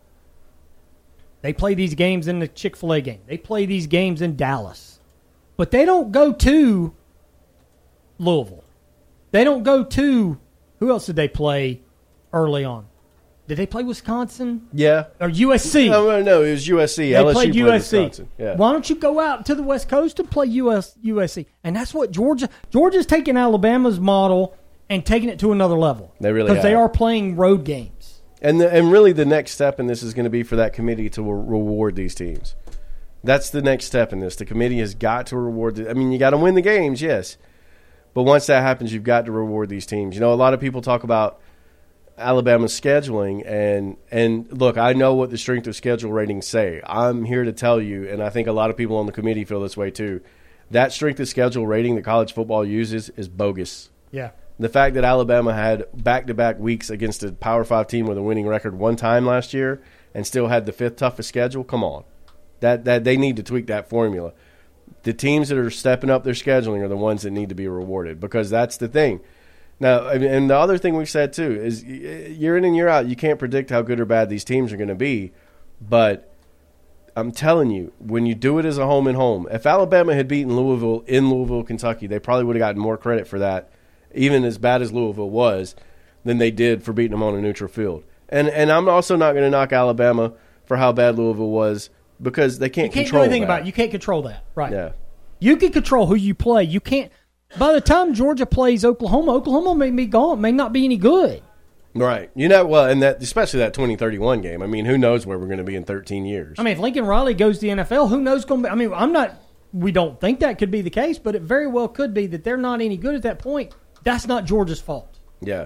They play these games in the Chick-fil-A game. They play these games in Dallas. But they don't go to Louisville. They don't go to – who else did they play early on? Did they play Wisconsin? Yeah. Or U S C? No, no, it was U S C. They L S U played played U S C. Wisconsin. Yeah. Why don't you go out to the West Coast and play U S, U S C? And that's what Georgia – Georgia's taking Alabama's model and taking it to another level. They really Because they have. are playing road games. And the, and really the next step in this is going to be for that committee to re- reward these teams. That's the next step in this. The committee has got to reward the, I mean, you got to win the games, yes. But once that happens, you've got to reward these teams. You know, a lot of people talk about Alabama's scheduling, and and look, I know what the strength of schedule ratings say. I'm here to tell you, and I think a lot of people on the committee feel this way too, that strength of schedule rating that college football uses is bogus. Yeah. The fact that Alabama had back-to-back weeks against a Power Five team with a winning record one time last year and still had the fifth toughest schedule, come on. That that they need to tweak that formula. The teams that are stepping up their scheduling are the ones that need to be rewarded because that's the thing. Now, and the other thing we've said too is year in and year out, you can't predict how good or bad these teams are going to be, but I'm telling you, when you do it as a home and home, if Alabama had beaten Louisville in Louisville, Kentucky, they probably would have gotten more credit for that, even as bad as Louisville was, than they did for beating them on a neutral field. And and I'm also not going to knock Alabama for how bad Louisville was because they can't, you can't control do anything that. about it. You can't control that. Right. Yeah. You can control who you play. You can't. By the time Georgia plays Oklahoma, Oklahoma may be gone, may not be any good. Right. You know, well, and that especially that twenty thirty-one game. I mean, who knows where we're going to be in thirteen years. I mean, if Lincoln Riley goes to the N F L, who knows going to be? I mean, I'm not – we don't think that could be the case, but it very well could be that they're not any good at that point. That's not Georgia's fault. Yeah.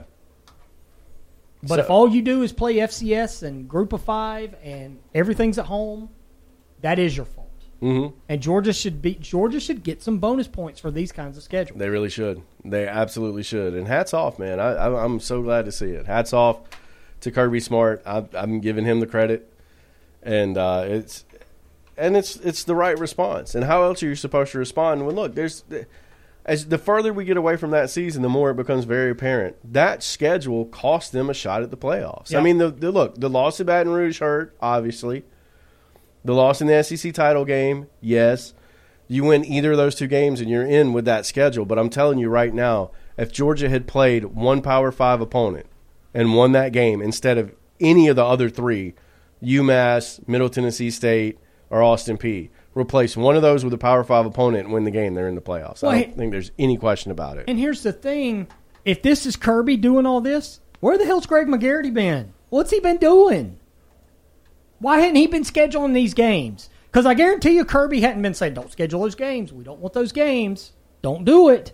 But So- if all you do is play F C S and Group of Five and everything's at home, that is your fault. Mm-hmm. And Georgia should be Georgia should get some bonus points for these kinds of schedules. They really should. They absolutely should. And hats off, man. I, I, I'm so glad to see it. Hats off to Kirby Smart. I, I'm giving him the credit, and uh, it's and it's it's the right response. And how else are you supposed to respond when look, there's as the further we get away from that season, the more it becomes very apparent that schedule cost them a shot at the playoffs. Yeah. I mean, the, the look, the loss to Baton Rouge hurt, obviously. The loss in the S E C title game, yes. You win either of those two games and you're in with that schedule. But I'm telling you right now, if Georgia had played one Power Five opponent and won that game instead of any of the other three, UMass, Middle Tennessee State, or Austin Peay, replace one of those with a Power Five opponent and win the game, they're in the playoffs. Well, I don't hey- think there's any question about it. And here's the thing. If this is Kirby doing all this, where the hell's Greg McGarity been? What's he been doing? Why hadn't he been scheduling these games? Because I guarantee you Kirby hadn't been saying, don't schedule those games. We don't want those games. Don't do it.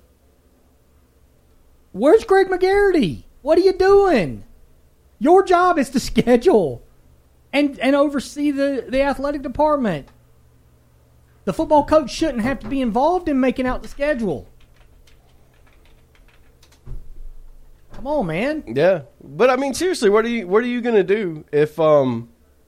Where's Greg McGarity? What are you doing? Your job is to schedule and, and oversee the, the athletic department. The football coach shouldn't have to be involved in making out the schedule. Come on, man. Yeah, but I mean, seriously, what are you what are you going to do if um?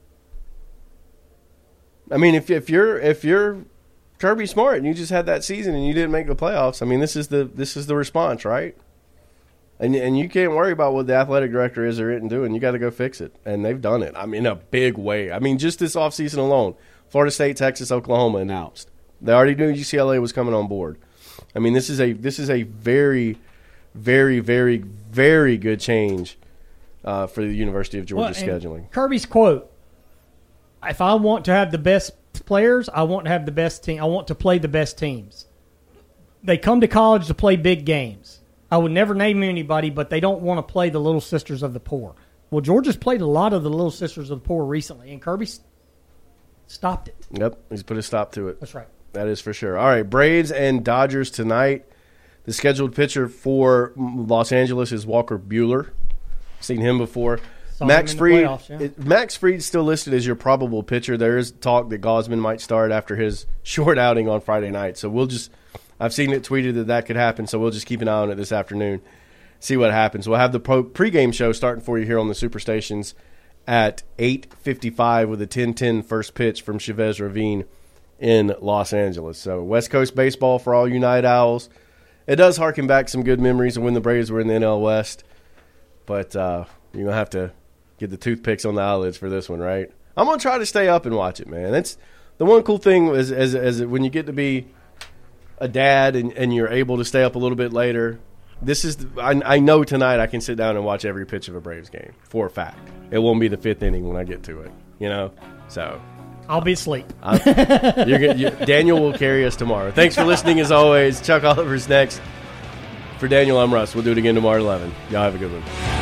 I mean, if if you're if you're Kirby Smart and you just had that season and you didn't make the playoffs, I mean, this is the this is the response, right? And and you can't worry about what the athletic director is or isn't doing. You got to go fix it, and they've done it. I mean, in a big way. I mean, just this offseason alone, Florida State, Texas, Oklahoma announced they already knew U C L A was coming on board. I mean, this is a this is a very, very, very, very good change uh, for the University of Georgia Well, and scheduling. Kirby's quote, if I want to have the best players, I want to have the best team. I want to play the best teams. They come to college to play big games. I would never name anybody, but they don't want to play the Little Sisters of the Poor. Well, Georgia's played a lot of the Little Sisters of the Poor recently, and Kirby stopped it. Yep, he's put a stop to it. That's right. That is for sure. All right, Braves and Dodgers tonight. The scheduled pitcher for Los Angeles is Walker Buehler. Seen him before. Saw Max him in the Fried. playoffs, yeah. it- Max Fried's still listed as your probable pitcher. There is talk that Gosman might start after his short outing on Friday night. So we'll just. I've seen it tweeted that that could happen. So we'll just keep an eye on it this afternoon. See what happens. We'll have the pro, pregame show starting for you here on the Superstations at eight fifty-five with a ten ten first pitch from Chavez Ravine in Los Angeles. So West Coast baseball for all you Night Owls. It does harken back some good memories of when the Braves were in the N L West. But uh, you're going to have to get the toothpicks on the eyelids for this one, right? I'm going to try to stay up and watch it, man. That's the one cool thing is, as, as when you get to be a dad and, and you're able to stay up a little bit later. This is the, I, I know tonight I can sit down and watch every pitch of a Braves game for a fact. It won't be the fifth inning when I get to it, you know? So I'll be asleep. I, you're, gonna- you, Daniel will carry us tomorrow. Thanks for listening as always. Chuck Oliver's next. For Daniel, I'm Russ. We'll do it again tomorrow at eleven. Y'all have a good one.